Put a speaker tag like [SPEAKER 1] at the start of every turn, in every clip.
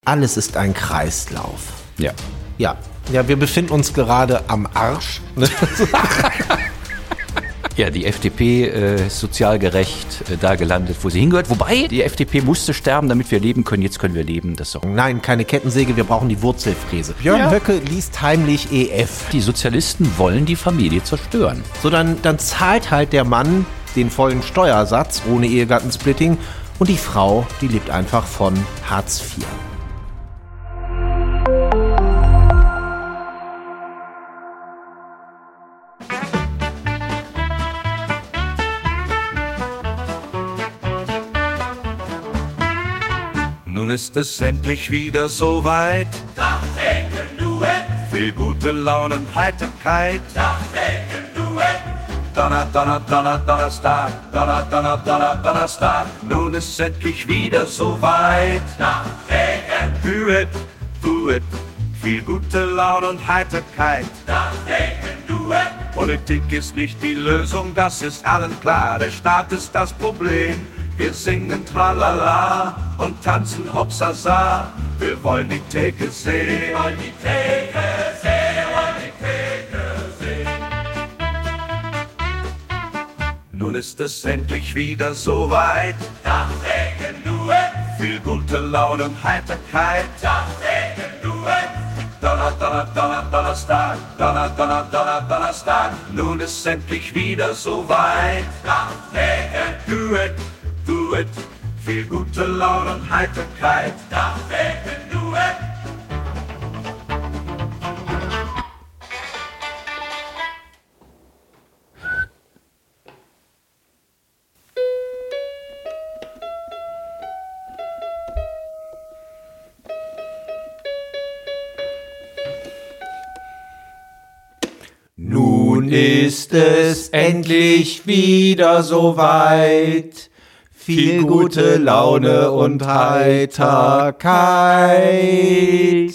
[SPEAKER 1] Alles ist ein Kreislauf.
[SPEAKER 2] Ja.
[SPEAKER 1] Ja, wir befinden uns gerade am Arsch.
[SPEAKER 2] Ja, die FDP ist sozial gerecht da gelandet, wo sie hingehört. Wobei, die FDP musste sterben, damit wir leben können. Jetzt können wir leben. Das ist doch
[SPEAKER 1] Nein, keine Kettensäge, wir brauchen die Wurzelfräse. Björn Höcke liest heimlich EF.
[SPEAKER 2] Die Sozialisten wollen die Familie zerstören.
[SPEAKER 1] So, dann zahlt halt der Mann den vollen Steuersatz ohne Ehegattensplitting und die Frau, die lebt einfach von Hartz IV.
[SPEAKER 3] Nun ist es endlich wieder soweit.
[SPEAKER 4] Dachdecken Duett,
[SPEAKER 3] Viel gute Laune und Heiterkeit.
[SPEAKER 4] Dachdecken Duett,
[SPEAKER 3] Donnerstag. Nun ist endlich wieder soweit.
[SPEAKER 4] Dachdecken,
[SPEAKER 3] Duett. Viel gute Laune und Heiterkeit.
[SPEAKER 4] Dachdecken Duett,
[SPEAKER 3] Politik ist nicht die Lösung, das ist allen klar. Der Staat ist das Problem. Wir singen Tralala und tanzen Hopsasa. Wir wollen die Theke sehen.
[SPEAKER 4] wollen die Theke sehen, wollen die Theke sehen.
[SPEAKER 3] Nun ist es endlich wieder soweit.
[SPEAKER 4] Dachdecken Duett,
[SPEAKER 3] Viel gute Laune und Heiterkeit.
[SPEAKER 4] Dachdecken Duett,
[SPEAKER 3] Donnerstag. Nun ist endlich wieder soweit.
[SPEAKER 4] Dachdecken,
[SPEAKER 3] Duett. Viel gute Laune und Heiterkeit.
[SPEAKER 4] Dachdecken Duett.
[SPEAKER 1] Nun ist es endlich wieder soweit. Viel gute Laune und Heiterkeit.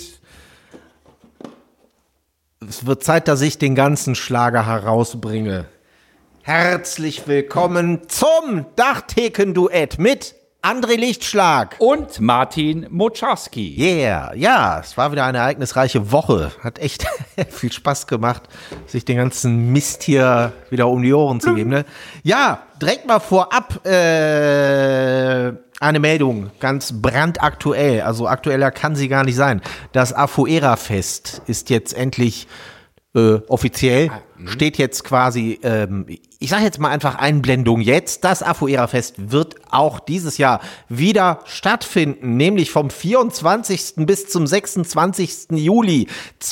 [SPEAKER 1] Es wird Zeit, dass ich den ganzen Schlager herausbringe. Herzlich willkommen zum Dachtheken-Duett mit André Lichtschlag.
[SPEAKER 2] Und Martin Moczarski.
[SPEAKER 1] Yeah, ja, es war wieder eine ereignisreiche Woche. Hat echt viel Spaß gemacht, sich den ganzen Mist hier wieder um die Ohren zu geben. Ne? Ja, direkt mal vorab eine Meldung, ganz brandaktuell. Also aktueller kann sie gar nicht sein. Das Afuera-Fest ist jetzt endlich offiziell, steht jetzt quasi, ich sage jetzt mal einfach Einblendung jetzt, das Afuera-Fest wird auch dieses Jahr wieder stattfinden, nämlich vom 24. bis zum 26. Juli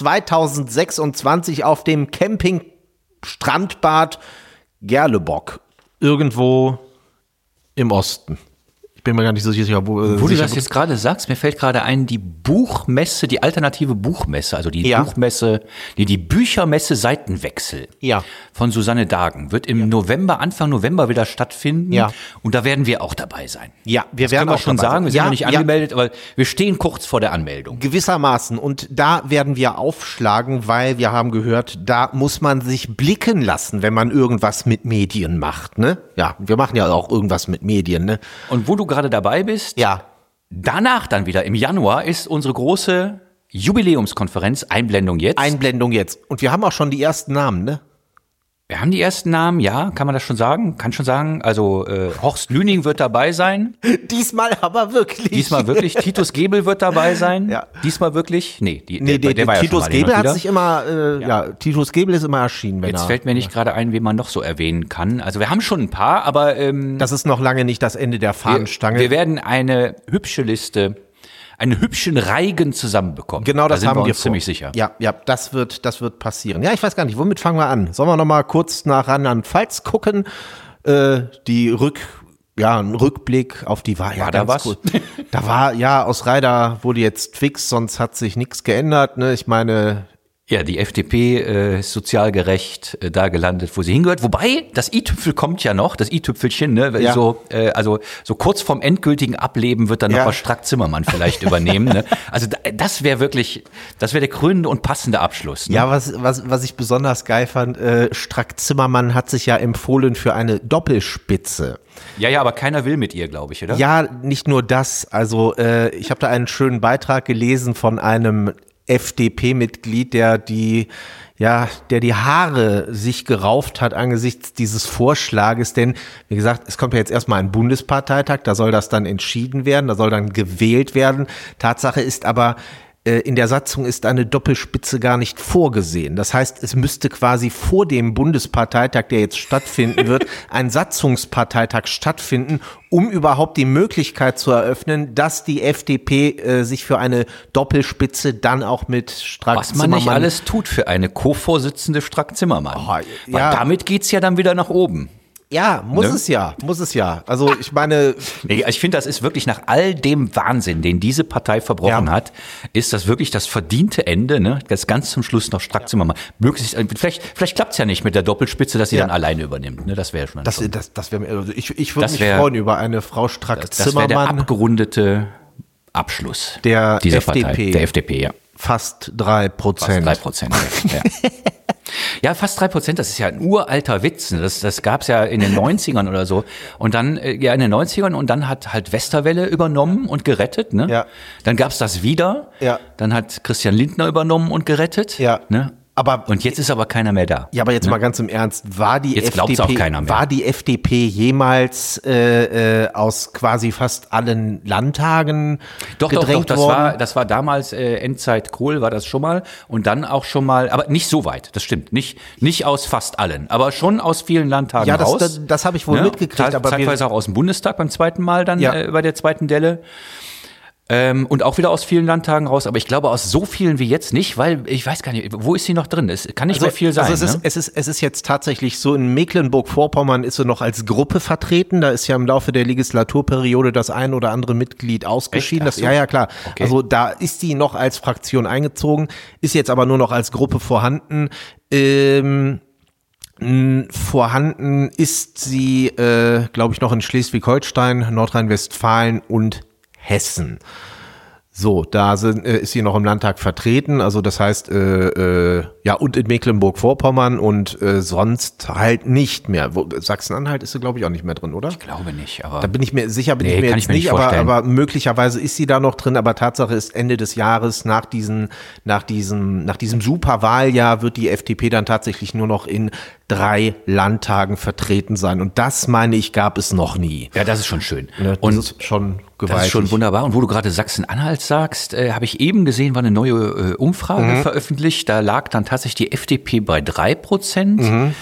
[SPEAKER 1] 2026 auf dem Camping Strandbad Gerlebock, irgendwo im Osten. Ich bin mir gar nicht so sicher,
[SPEAKER 2] Wo du das jetzt gerade sagst, mir fällt gerade ein, die Buchmesse, die alternative Buchmesse, also die Buchmesse, die Büchermesse Seitenwechsel von Susanne Dagen wird im November, Anfang November wieder stattfinden.
[SPEAKER 1] Ja.
[SPEAKER 2] Und da werden wir auch dabei sein.
[SPEAKER 1] Ja, wir werden
[SPEAKER 2] können wir
[SPEAKER 1] auch
[SPEAKER 2] schon
[SPEAKER 1] dabei
[SPEAKER 2] sagen, wir
[SPEAKER 1] sein.
[SPEAKER 2] sind
[SPEAKER 1] Ja,
[SPEAKER 2] noch nicht angemeldet, aber wir stehen kurz vor der Anmeldung.
[SPEAKER 1] Gewissermaßen. Und da werden wir aufschlagen, weil wir haben gehört, da muss man sich blicken lassen, wenn man irgendwas mit Medien macht, ne? Ja, wir machen ja auch irgendwas mit Medien, ne?
[SPEAKER 2] Und wo du gerade dabei bist,
[SPEAKER 1] Ja.
[SPEAKER 2] danach dann wieder im Januar ist unsere große Jubiläumskonferenz, Einblendung jetzt.
[SPEAKER 1] Einblendung jetzt. Und wir haben auch schon die ersten Namen, ne?
[SPEAKER 2] Wir haben die ersten Namen, ja, kann man das schon sagen? Kann schon sagen. Also Horst Lüning wird dabei sein.
[SPEAKER 1] Diesmal aber wirklich.
[SPEAKER 2] Diesmal wirklich. Titus Gebel wird dabei sein.
[SPEAKER 1] Ja.
[SPEAKER 2] Diesmal wirklich. Nee,
[SPEAKER 1] Der
[SPEAKER 2] war ja
[SPEAKER 1] Titus
[SPEAKER 2] schon mal
[SPEAKER 1] Gebel
[SPEAKER 2] hin und
[SPEAKER 1] hat
[SPEAKER 2] wieder.
[SPEAKER 1] sich immer, Titus Gebel ist immer erschienen. Wenn
[SPEAKER 2] Jetzt fällt mir nicht gerade ein, wen man noch so erwähnen kann. Also wir haben schon ein paar, aber
[SPEAKER 1] das ist noch lange nicht das Ende der Fahnenstange.
[SPEAKER 2] wir werden eine hübsche Liste, einen hübschen Reigen zusammenbekommen.
[SPEAKER 1] Genau, das
[SPEAKER 2] da sind
[SPEAKER 1] haben
[SPEAKER 2] wir
[SPEAKER 1] wir
[SPEAKER 2] uns ziemlich sicher.
[SPEAKER 1] Ja, das wird passieren. Ja, ich weiß gar nicht, womit fangen wir an? Sollen wir noch mal kurz nach Rheinland-Pfalz gucken? Ein Rückblick auf die Wahl.
[SPEAKER 2] War da was?
[SPEAKER 1] Cool. Da war, aus Reider wurde jetzt Twix, sonst hat sich nichts geändert. Ne? Ich meine,
[SPEAKER 2] Ja, die FDP ist sozial gerecht da gelandet, wo sie hingehört. Wobei, das i-Tüpfel kommt ja noch, das i-Tüpfelchen, ne?
[SPEAKER 1] Ja.
[SPEAKER 2] So kurz vorm endgültigen Ableben wird dann noch mal Strack-Zimmermann vielleicht übernehmen. Ne? Also das wäre der krönende und passende Abschluss. Ne?
[SPEAKER 1] ja, was ich besonders geil fand, Strack-Zimmermann hat sich ja empfohlen für eine Doppelspitze.
[SPEAKER 2] Ja, aber keiner will mit ihr, glaube ich, oder?
[SPEAKER 1] Ja, nicht nur das. Also ich habe da einen schönen Beitrag gelesen von einem FDP-Mitglied, der die Haare sich gerauft hat angesichts dieses Vorschlages, denn wie gesagt, es kommt ja jetzt erstmal ein Bundesparteitag, da soll das dann entschieden werden, da soll dann gewählt werden. Tatsache ist aber, in der Satzung ist eine Doppelspitze gar nicht vorgesehen. Das heißt, es müsste quasi vor dem Bundesparteitag, der jetzt stattfinden wird, ein Satzungsparteitag stattfinden, um überhaupt die Möglichkeit zu eröffnen, dass die FDP sich für eine Doppelspitze dann auch mit Strack-Zimmermann...
[SPEAKER 2] Was man nicht alles tut für eine Co-Vorsitzende Strack-Zimmermann. Weil damit geht's ja dann wieder nach oben.
[SPEAKER 1] Ja, muss es ja. Also ich meine...
[SPEAKER 2] Ich finde, das ist wirklich nach all dem Wahnsinn, den diese Partei verbrochen hat, ist das wirklich das verdiente Ende, ne? Das ganz zum Schluss noch Strack-Zimmermann. Vielleicht klappt's ja nicht mit der Doppelspitze, dass sie dann alleine übernimmt. Ne? Das wäre schon...
[SPEAKER 1] Das wäre also ich würde mich freuen über eine Frau Strack-Zimmermann.
[SPEAKER 2] Das wäre der abgerundete Abschluss
[SPEAKER 1] dieser
[SPEAKER 2] FDP.
[SPEAKER 1] Partei.
[SPEAKER 2] Der FDP, ja.
[SPEAKER 1] Fast 3%.
[SPEAKER 2] Fast 3%, ja. Ja, fast 3%, das ist ja ein uralter Witz. Das gab's ja in den 90ern oder so. Und dann, in den 90ern und dann hat halt Westerwelle übernommen und gerettet, ne? Ja. Dann gab's das wieder. Ja. Dann hat Christian Lindner übernommen und gerettet. Ja. Ne? Und jetzt ist aber keiner mehr da.
[SPEAKER 1] Ja, aber jetzt mal ganz im Ernst, war die FDP jemals aus quasi fast allen Landtagen gedrängt worden?
[SPEAKER 2] Das war damals Endzeit Kohl, war das schon mal. Und dann auch schon mal, aber nicht so weit, das stimmt. Nicht aus fast allen, aber schon aus vielen Landtagen raus.
[SPEAKER 1] Ja, das habe ich wohl mitgekriegt.
[SPEAKER 2] Aber zeitweise auch aus dem Bundestag beim zweiten Mal dann bei der zweiten Delle. Und auch wieder aus vielen Landtagen raus, aber ich glaube aus so vielen wie jetzt nicht, weil ich weiß gar nicht, wo ist sie noch drin? Es kann nicht mehr viel sein.
[SPEAKER 1] Also es ist jetzt tatsächlich so, in Mecklenburg-Vorpommern ist sie noch als Gruppe vertreten, da ist ja im Laufe der Legislaturperiode das ein oder andere Mitglied ausgeschieden.
[SPEAKER 2] Echt?
[SPEAKER 1] Ja, klar. Okay. Also da ist sie noch als Fraktion eingezogen, ist jetzt aber nur noch als Gruppe vorhanden. Vorhanden ist sie, glaube ich, noch in Schleswig-Holstein, Nordrhein-Westfalen und Hessen. So, da ist sie noch im Landtag vertreten, also das heißt, und in Mecklenburg-Vorpommern und sonst halt nicht mehr. Sachsen-Anhalt ist sie, glaube ich, auch nicht mehr drin, oder?
[SPEAKER 2] Ich glaube nicht, aber...
[SPEAKER 1] Da bin ich mir sicher, nicht, aber möglicherweise ist sie da noch drin, aber Tatsache ist, Ende des Jahres, nach diesem Superwahljahr wird die FDP dann tatsächlich nur noch in 3 Landtagen vertreten sein. Und das, meine ich, gab es noch nie.
[SPEAKER 2] Ja, das ist schon schön.
[SPEAKER 1] Ja, das ist schon gewaltig. Das ist schon
[SPEAKER 2] wunderbar. Und wo du gerade Sachsen-Anhalt sagst, habe ich eben gesehen, war eine neue Umfrage veröffentlicht. Da lag dann tatsächlich die FDP bei 3%.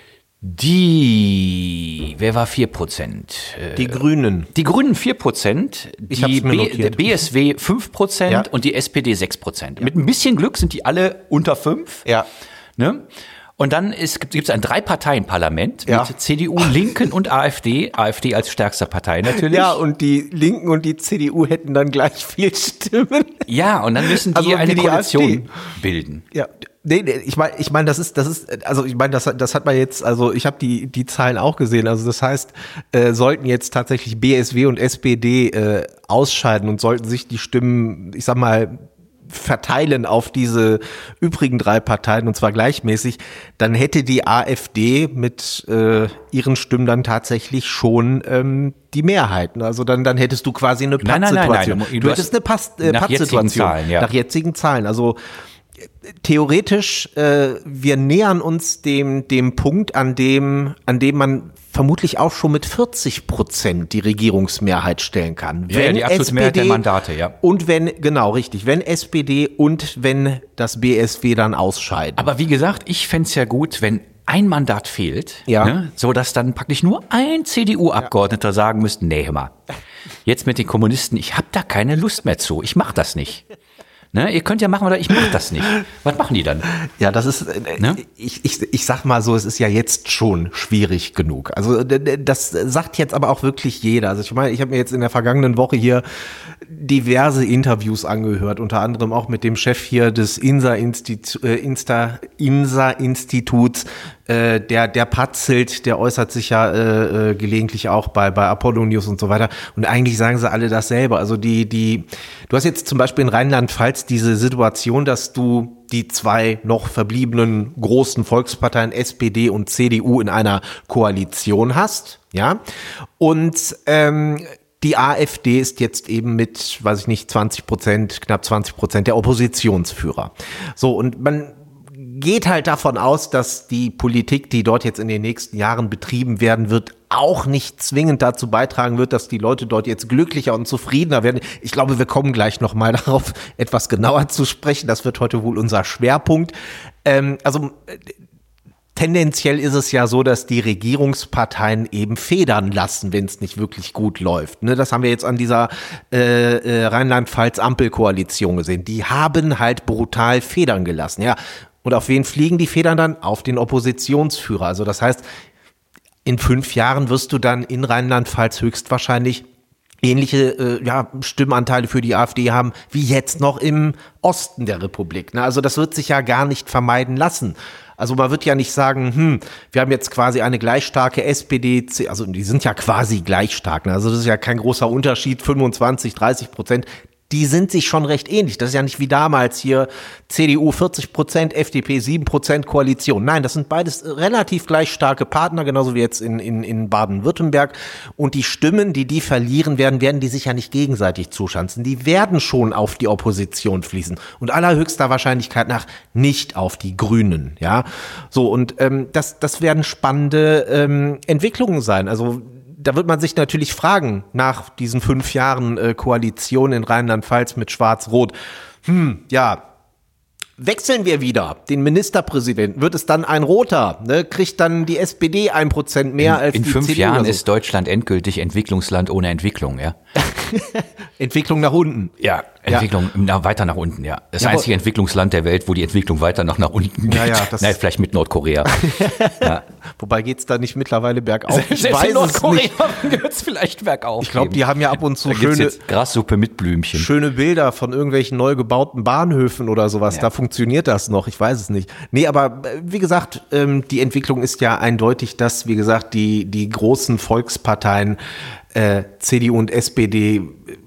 [SPEAKER 2] Wer war 4%?
[SPEAKER 1] Die Grünen.
[SPEAKER 2] Die Grünen 4%, der BSW 5% und die SPD 6%. Ja. Mit ein bisschen Glück sind die alle unter 5. Ja. Ne? Und dann gibt es ein 3-Parteien-Parlament mit CDU, Linken und AfD. AfD als stärkster Partei natürlich.
[SPEAKER 1] Ja, und die Linken und die CDU hätten dann gleich viel Stimmen.
[SPEAKER 2] Ja, und dann müssen die eine Koalition bilden.
[SPEAKER 1] Ja. Nee, ich meine, das hat man jetzt, also ich habe die Zahlen auch gesehen, also das heißt, sollten jetzt tatsächlich BSW und SPD ausscheiden und sollten sich die Stimmen, ich sag mal, verteilen auf diese übrigen 3 Parteien und zwar gleichmäßig, dann hätte die AfD mit ihren Stimmen dann tatsächlich schon die Mehrheiten. Also dann hättest du quasi eine Pattsituation.
[SPEAKER 2] Nein.
[SPEAKER 1] Du hättest eine Pattsituation nach jetzigen Zahlen. Also theoretisch, wir nähern uns dem Punkt, an dem man vermutlich auch schon mit 40% die Regierungsmehrheit stellen kann.
[SPEAKER 2] Ja, die absolute Mehrheit der Mandate, ja.
[SPEAKER 1] Und wenn SPD und wenn das BSW dann ausscheiden.
[SPEAKER 2] Aber wie gesagt, ich fänd's ja gut, wenn ein Mandat fehlt, ne, so dass dann praktisch nur ein CDU-Abgeordneter sagen müsste, nee, hör mal, jetzt mit den Kommunisten, ich hab da keine Lust mehr zu, ich mach das nicht. Ne, ihr könnt ja machen oder ich mach das nicht. Was machen die dann?
[SPEAKER 1] Ja, das ist, ich sag mal so, es ist ja jetzt schon schwierig genug. Also das sagt jetzt aber auch wirklich jeder. Also ich meine, ich habe mir jetzt in der vergangenen Woche hier diverse Interviews angehört, unter anderem auch mit dem Chef hier des INSA-Instituts, Der Patzelt, der äußert sich ja gelegentlich auch bei Apollo News und so weiter. Und eigentlich sagen sie alle dasselbe. Also du hast jetzt zum Beispiel in Rheinland-Pfalz diese Situation, dass du die zwei noch verbliebenen großen Volksparteien SPD und CDU in einer Koalition hast, ja. Und die AfD ist jetzt eben mit, weiß ich nicht, 20%, knapp 20% der Oppositionsführer. So, und man geht halt davon aus, dass die Politik, die dort jetzt in den nächsten Jahren betrieben werden wird, auch nicht zwingend dazu beitragen wird, dass die Leute dort jetzt glücklicher und zufriedener werden. Ich glaube, wir kommen gleich nochmal darauf, etwas genauer zu sprechen. Das wird heute wohl unser Schwerpunkt. Tendenziell ist es ja so, dass die Regierungsparteien eben federn lassen, wenn es nicht wirklich gut läuft. Ne, das haben wir jetzt an dieser Rheinland-Pfalz-Ampelkoalition gesehen. Die haben halt brutal federn gelassen, ja. Und auf wen fliegen die Federn dann? Auf den Oppositionsführer. Also das heißt, in 5 Jahren wirst du dann in Rheinland-Pfalz höchstwahrscheinlich ähnliche Stimmanteile für die AfD haben, wie jetzt noch im Osten der Republik. Ne? Also das wird sich ja gar nicht vermeiden lassen. Also man wird ja nicht sagen, wir haben jetzt quasi eine gleich starke SPD, also die sind ja quasi gleich stark. Ne? Also das ist ja kein großer Unterschied, 25-30%. Die sind sich schon recht ähnlich. Das ist ja nicht wie damals hier CDU 40%, FDP 7% Koalition. Nein, das sind beides relativ gleich starke Partner, genauso wie jetzt in Baden-Württemberg. Und die Stimmen, die verlieren werden die sich ja nicht gegenseitig zuschanzen. Die werden schon auf die Opposition fließen. Und allerhöchster Wahrscheinlichkeit nach nicht auf die Grünen. Ja, so, und das werden spannende Entwicklungen sein. Also da wird man sich natürlich fragen, nach diesen 5 Jahren Koalition in Rheinland-Pfalz mit Schwarz-Rot, wechseln wir wieder den Ministerpräsidenten, wird es dann ein Roter, ne? Kriegt dann die SPD 1% mehr als die CDU?
[SPEAKER 2] In 5 Jahren ist Deutschland endgültig Entwicklungsland ohne Entwicklung, ja.
[SPEAKER 1] Entwicklung nach unten.
[SPEAKER 2] Ja, Entwicklung weiter nach unten, ja. Das einzige Entwicklungsland der Welt, wo die Entwicklung weiter nach unten geht. Nein, vielleicht mit Nordkorea.
[SPEAKER 1] Ja. Wobei geht's da nicht mittlerweile bergauf?
[SPEAKER 2] Ich weiß in Nordkorea geht's vielleicht bergauf.
[SPEAKER 1] Ich glaube, die haben ja ab und zu schöne
[SPEAKER 2] Grassuppe mit Blümchen.
[SPEAKER 1] Schöne Bilder von irgendwelchen neu gebauten Bahnhöfen oder sowas. Ja. Da funktioniert das noch. Ich weiß es nicht. Nee, aber wie gesagt, die Entwicklung ist ja eindeutig, dass, wie gesagt, die großen Volksparteien CDU und SPD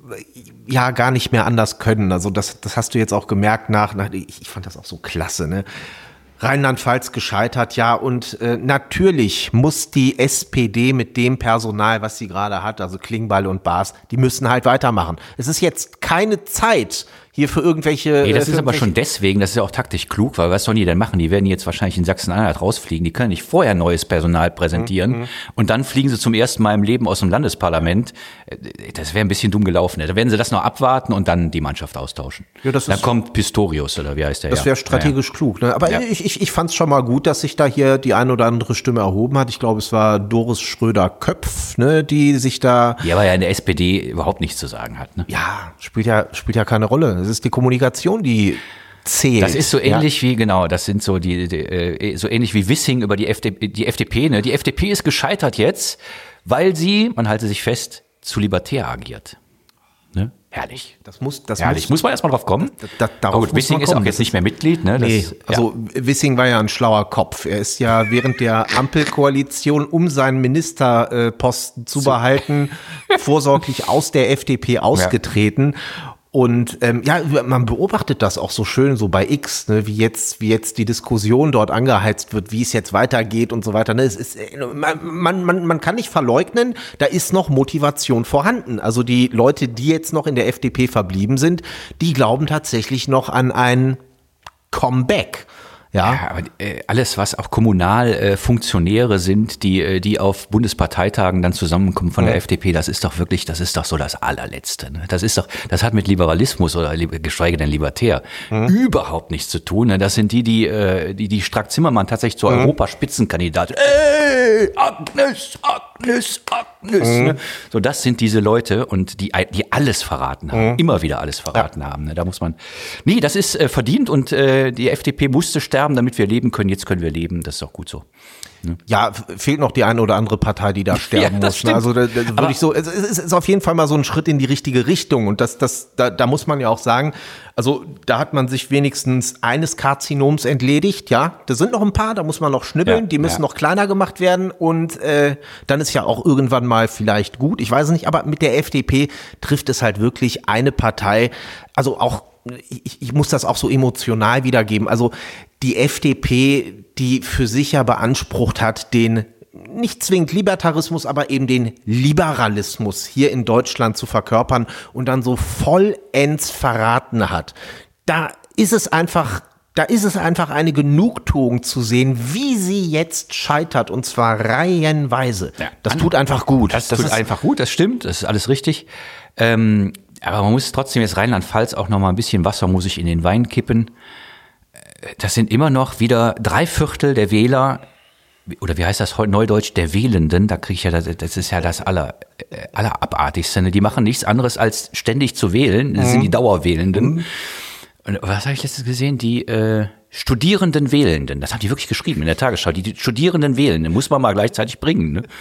[SPEAKER 1] ja gar nicht mehr anders können. Also das hast du jetzt auch gemerkt ich fand das auch so klasse, ne? Rheinland-Pfalz gescheitert, ja, und natürlich muss die SPD mit dem Personal, was sie gerade hat, also Klingbeil und Baas, die müssen halt weitermachen. Es ist jetzt keine Zeit hier für irgendwelche...
[SPEAKER 2] Nee, das ist aber schon deswegen, das ist ja auch taktisch klug, weil was sollen die denn machen? Die werden jetzt wahrscheinlich in Sachsen-Anhalt rausfliegen, die können nicht vorher neues Personal präsentieren und dann fliegen sie zum ersten Mal im Leben aus dem Landesparlament. Das wäre ein bisschen dumm gelaufen. Da werden sie das noch abwarten und dann die Mannschaft austauschen. Ja, dann kommt Pistorius, oder wie heißt der?
[SPEAKER 1] Das wäre strategisch klug, ne? Aber ich fand es schon mal gut, dass sich da hier die eine oder andere Stimme erhoben hat. Ich glaube, es war Doris Schröder-Köpf, ne, die sich da...
[SPEAKER 2] Ja, weil ja in der SPD überhaupt nichts zu sagen hat, ne?
[SPEAKER 1] Ja, spielt ja keine Rolle. Es ist die Kommunikation, die zählt.
[SPEAKER 2] Das ist so ähnlich wie, genau, das sind so so ähnlich wie Wissing über die FDP, ne? Die FDP ist gescheitert jetzt, weil sie, man halte sich fest, zu libertär agiert. Ne? Herrlich. Muss man erstmal drauf kommen. Gut, Wissing ist auch jetzt nicht mehr Mitglied. Ne?
[SPEAKER 1] Wissing war ja ein schlauer Kopf. Er ist ja während der Ampelkoalition, um seinen Ministerposten zu behalten, vorsorglich aus der FDP ausgetreten. Und man beobachtet das auch so schön so bei X, ne, wie jetzt die Diskussion dort angeheizt wird, wie es jetzt weitergeht und so weiter. Ne, es ist, man kann nicht verleugnen, da ist noch Motivation vorhanden. Also die Leute, die jetzt noch in der FDP verblieben sind, die glauben tatsächlich noch an ein Comeback.
[SPEAKER 2] Ja, aber alles, was auch Kommunalfunktionäre sind, die auf Bundesparteitagen dann zusammenkommen von der FDP, das ist doch so das Allerletzte. Ne? Das hat mit Liberalismus oder geschweige denn libertär überhaupt nichts zu tun. Ne? Das sind die Strack-Zimmermann tatsächlich zur Europaspitzenkandidatin. Agnes. Ne? So, das sind diese Leute und die alles verraten haben, immer wieder alles verraten haben. Ne? Da muss man, das ist verdient und die FDP musste sterben, damit wir leben können. Jetzt können wir leben. Das ist auch gut so. Ne?
[SPEAKER 1] Ja, fehlt noch die eine oder andere Partei, die da sterben muss. Ne? Also da würde ich so, es ist auf jeden Fall mal so ein Schritt in die richtige Richtung. Und da muss man ja auch sagen, also da hat man sich wenigstens eines Karzinoms entledigt. Ja, da sind noch ein paar, da muss man noch schnibbeln, die müssen noch kleiner gemacht werden. Und dann ist ja auch irgendwann mal vielleicht gut. Ich weiß es nicht, aber mit der FDP trifft es halt wirklich eine Partei. Also auch, ich muss das auch so emotional wiedergeben. Also die FDP, die für sich ja beansprucht hat, den nicht zwingend Libertarismus, aber eben den Liberalismus hier in Deutschland zu verkörpern und dann so vollends verraten hat. Da ist es einfach eine Genugtuung zu sehen, wie sie jetzt scheitert, und zwar reihenweise. Ja, das tut einfach gut.
[SPEAKER 2] Das tut einfach gut, das stimmt, das ist alles richtig. Aber man muss trotzdem jetzt Rheinland-Pfalz auch noch mal ein bisschen Wasser muss ich in den Wein kippen. Das sind immer noch wieder 3/4 der Wähler, oder wie heißt das heute neudeutsch, der Wählenden, da kriege ich ja, das ist ja das Allerabartigste. Ne? Die machen nichts anderes als ständig zu wählen, das sind die Dauerwählenden. Und was habe ich letztens gesehen? Die Studierenden Wählenden, das haben die wirklich geschrieben in der Tagesschau, die Studierenden Wählenden, muss man mal gleichzeitig bringen. Ne?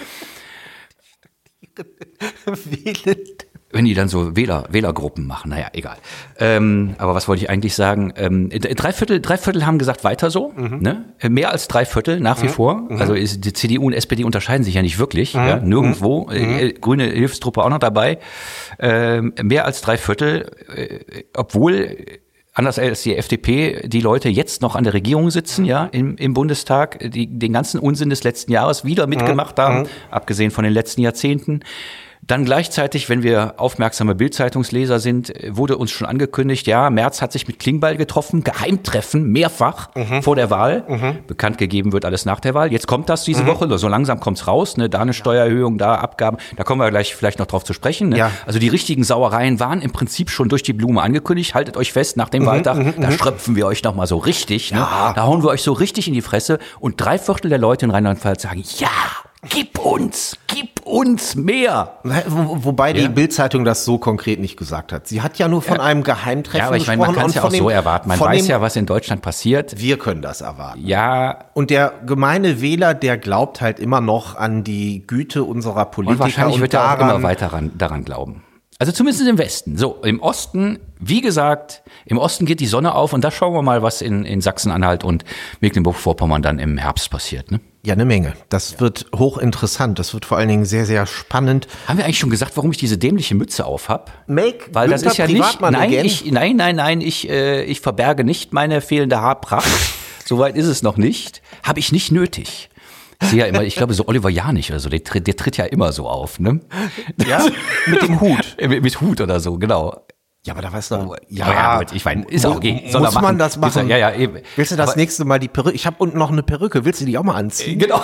[SPEAKER 2] Wählend. Wenn die dann so Wählergruppen machen, naja, egal. Aber was wollte ich eigentlich sagen? 3/4 haben gesagt, weiter so. Ne? Mehr als 3/4 nach wie vor. Also die CDU und SPD unterscheiden sich ja nicht wirklich. Ja? Nirgendwo. Grüne Hilfstruppe auch noch dabei. Mehr als 3/4, obwohl anders als die FDP, die Leute jetzt noch an der Regierung sitzen, ja, im Bundestag, die den ganzen Unsinn des letzten Jahres wieder mitgemacht haben, abgesehen von den letzten Jahrzehnten. Dann gleichzeitig, wenn wir aufmerksame Bild-Zeitungsleser sind, wurde uns schon angekündigt, ja, Merz hat sich mit Klingbeil getroffen, Geheimtreffen, mehrfach vor der Wahl. Bekannt gegeben wird alles nach der Wahl. Jetzt kommt das diese Woche, so langsam kommt's raus, ne, da eine Steuererhöhung, da Abgaben, da kommen wir gleich vielleicht noch drauf zu sprechen. Ne? Ja. Also die richtigen Sauereien waren im Prinzip schon durch die Blume angekündigt. Haltet euch fest, nach dem Wahltag, da schröpfen wir euch noch mal so richtig. Ne? Ja. Da hauen wir euch so richtig in die Fresse. Und 3/4 der Leute in Rheinland-Pfalz sagen, ja, gib uns mehr.
[SPEAKER 1] Wobei die Bild-Zeitung das so konkret nicht gesagt hat. Sie hat ja nur von einem Geheimtreffen gesprochen.
[SPEAKER 2] Ja, aber ich meine, man kann es ja auch so erwarten. Man weiß ja, was in Deutschland passiert.
[SPEAKER 1] Wir können das erwarten.
[SPEAKER 2] Ja.
[SPEAKER 1] Und der gemeine Wähler, der glaubt halt immer noch an die Güte unserer Politiker.
[SPEAKER 2] Und wahrscheinlich wird er auch immer weiter daran glauben. Also zumindest im Westen. So, im Osten, wie gesagt, im Osten geht die Sonne auf und da schauen wir mal, was in Sachsen-Anhalt und Mecklenburg-Vorpommern dann im Herbst passiert, ne?
[SPEAKER 1] Ja, eine Menge. Das wird hochinteressant. Das wird vor allen Dingen sehr, sehr spannend.
[SPEAKER 2] Haben wir eigentlich schon gesagt, warum ich diese dämliche Mütze auf habe?
[SPEAKER 1] Weil das ist ja nicht.
[SPEAKER 2] Nein, ich verberge nicht meine fehlende Haarpracht. Soweit ist es noch nicht. Habe ich nicht nötig. Ich sehe ja immer, ich glaube, so Oliver Janich oder so, der tritt ja immer so auf, ne?
[SPEAKER 1] Ja, mit dem Hut.
[SPEAKER 2] mit Hut oder so, genau.
[SPEAKER 1] Ja, aber da weißt du,
[SPEAKER 2] ja, ich meine, ist auch okay.
[SPEAKER 1] Muss man das machen?
[SPEAKER 2] Ja, eben.
[SPEAKER 1] Willst du das nächste Mal die Perücke? Ich habe unten noch eine Perücke. Willst du die auch mal anziehen?
[SPEAKER 2] Genau.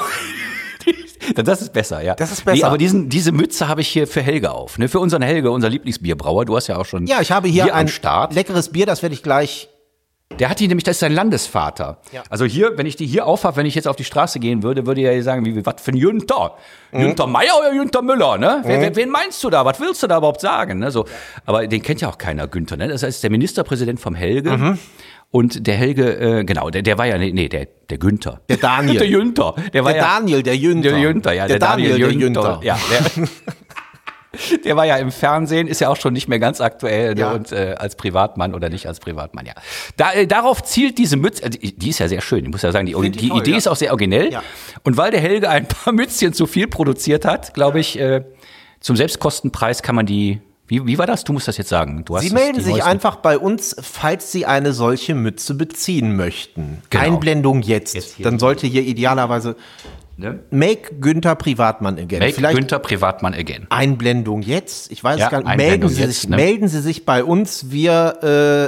[SPEAKER 2] Das ist besser, ja.
[SPEAKER 1] Das ist besser.
[SPEAKER 2] Nee, aber diese Mütze habe ich hier für Helge auf, ne? Für unseren Helge, unser Lieblingsbierbrauer. Du hast ja auch schon.
[SPEAKER 1] Ja, ich habe hier ein leckeres Bier, das werde ich gleich.
[SPEAKER 2] Der hat die nämlich, das ist sein Landesvater. Ja. Also hier, wenn ich die hier aufhabe, wenn ich jetzt auf die Straße gehen würde er sagen, was für ein Jünter? Jünter Meier oder Jünter Müller, ne? Wen meinst du da? Was willst du da überhaupt sagen? Ne? So, aber den kennt ja auch keiner, Günther, ne? Das heißt, der Ministerpräsident vom Helge. Und der Helge, genau, der war ja, der Günther.
[SPEAKER 1] Der Daniel.
[SPEAKER 2] Der Jünter. Der
[SPEAKER 1] Daniel, der Jünter.
[SPEAKER 2] Der Jünter, ja.
[SPEAKER 1] Der Daniel, der Jünter.
[SPEAKER 2] Ja, der war ja im Fernsehen, ist ja auch schon nicht mehr ganz aktuell, ne? Und als Privatmann oder nicht als Privatmann, ja. Darauf zielt diese Mütze, die ist ja sehr schön, ich muss ja sagen, die Idee ist auch sehr originell. Ja. Und weil der Helge ein paar Mützchen zu viel produziert hat, glaube ich, zum Selbstkostenpreis kann man die. Wie war das? Du musst das jetzt sagen.
[SPEAKER 1] Sie melden sich einfach bei uns, falls Sie eine solche Mütze beziehen möchten. Genau. Einblendung jetzt. Dann sollte hier idealerweise Make Günther Privatmann again.
[SPEAKER 2] Make Günther Privatmann again.
[SPEAKER 1] Einblendung jetzt. Ich weiß es gar nicht. Melden Sie sich bei uns. Wir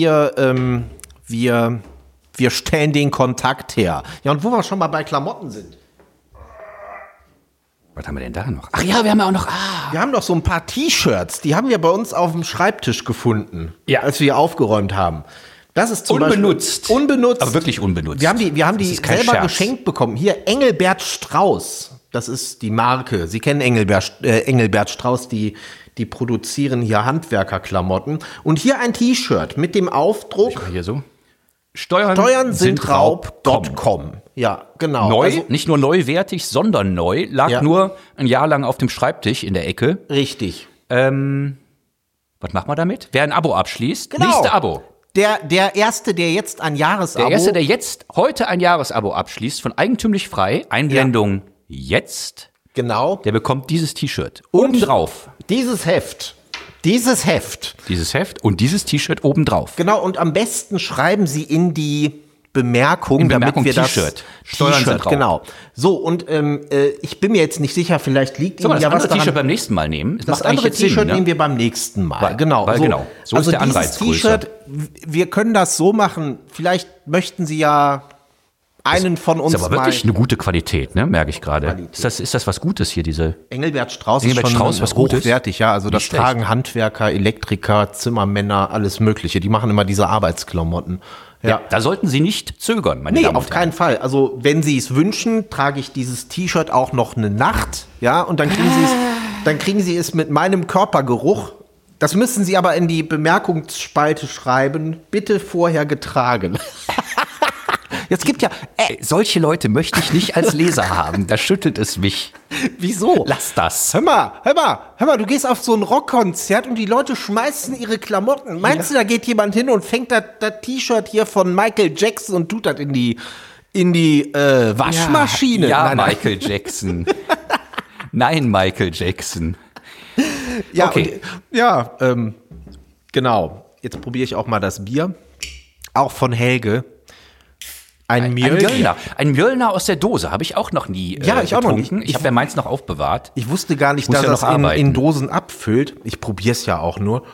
[SPEAKER 1] stellen den Kontakt her. Ja, und wo wir schon mal bei Klamotten sind.
[SPEAKER 2] Was haben wir denn da noch? Ach ja, wir haben ja auch noch.
[SPEAKER 1] Wir haben noch so ein paar T-Shirts, die haben wir bei uns auf dem Schreibtisch gefunden, als wir aufgeräumt haben. Das ist zum
[SPEAKER 2] unbenutzt.
[SPEAKER 1] Unbenutzt.
[SPEAKER 2] Aber wirklich unbenutzt.
[SPEAKER 1] Wir haben die selber geschenkt bekommen. Hier, Engelbert Strauß. Das ist die Marke. Sie kennen Engelbert Strauß, die produzieren hier Handwerkerklamotten. Und hier ein T-Shirt mit dem Aufdruck.
[SPEAKER 2] Hier so.
[SPEAKER 1] Steuern sind Raub.com. Ja, genau.
[SPEAKER 2] Neu, also, nicht nur neuwertig, sondern neu. Lag nur ein Jahr lang auf dem Schreibtisch in der Ecke.
[SPEAKER 1] Richtig.
[SPEAKER 2] Was macht man damit? Wer ein Abo abschließt,
[SPEAKER 1] genau.
[SPEAKER 2] Nächste Abo.
[SPEAKER 1] Der Erste, der jetzt ein Jahresabo...
[SPEAKER 2] Der Erste, der jetzt heute ein Jahresabo abschließt, von Eigentümlich Frei, Einblendung jetzt,
[SPEAKER 1] genau.
[SPEAKER 2] Der bekommt dieses T-Shirt obendrauf.
[SPEAKER 1] Dieses Heft
[SPEAKER 2] und dieses T-Shirt obendrauf.
[SPEAKER 1] Genau, und am besten schreiben Sie in die Bemerkung, damit wir das
[SPEAKER 2] Steuern sind Raub.
[SPEAKER 1] Genau. So, und ich bin mir jetzt nicht sicher, vielleicht liegt
[SPEAKER 2] Ihnen ja was daran. Das andere T-Shirt beim nächsten Mal nehmen.
[SPEAKER 1] Das andere T-Shirt nehmen wir beim nächsten Mal. Genau.
[SPEAKER 2] So ist der Anreiz größer.
[SPEAKER 1] T-Shirt, wir können das so machen, vielleicht möchten Sie ja einen von uns mal...
[SPEAKER 2] Das ist aber wirklich eine gute Qualität, ne? Merke ich gerade. Ist das was Gutes hier, diese...
[SPEAKER 1] Engelbert Strauß ist schon
[SPEAKER 2] was
[SPEAKER 1] hochwertig, ja. Also das tragen Handwerker, Elektriker, Zimmermänner, alles Mögliche. Die machen immer diese Arbeitsklamotten.
[SPEAKER 2] Ja, da sollten Sie nicht zögern, meine Damen und Herren.
[SPEAKER 1] Auf keinen Fall. Also wenn Sie es wünschen, trage ich dieses T-Shirt auch noch eine Nacht, ja, und dann kriegen Sie es mit meinem Körpergeruch. Das müssen Sie aber in die Bemerkungsspalte schreiben. Bitte vorher getragen.
[SPEAKER 2] Jetzt gibt ja, solche Leute möchte ich nicht als Leser haben. Da schüttelt es mich.
[SPEAKER 1] Wieso?
[SPEAKER 2] Lass das.
[SPEAKER 1] Hör mal, du gehst auf so ein Rockkonzert und die Leute schmeißen ihre Klamotten. Meinst du, da geht jemand hin und fängt das T-Shirt hier von Michael Jackson und tut das in die Waschmaschine?
[SPEAKER 2] Ja, Michael Jackson. Nein, Michael Jackson.
[SPEAKER 1] Ja, okay. Genau. Jetzt probiere ich auch mal das Bier. Auch von Helge. Ein Mjölner aus der Dose habe ich auch noch nie ich auch noch nicht.
[SPEAKER 2] Ich habe ja meins noch aufbewahrt.
[SPEAKER 1] Ich wusste gar nicht, dass das in Dosen abfüllt. Ich probiere es ja auch nur.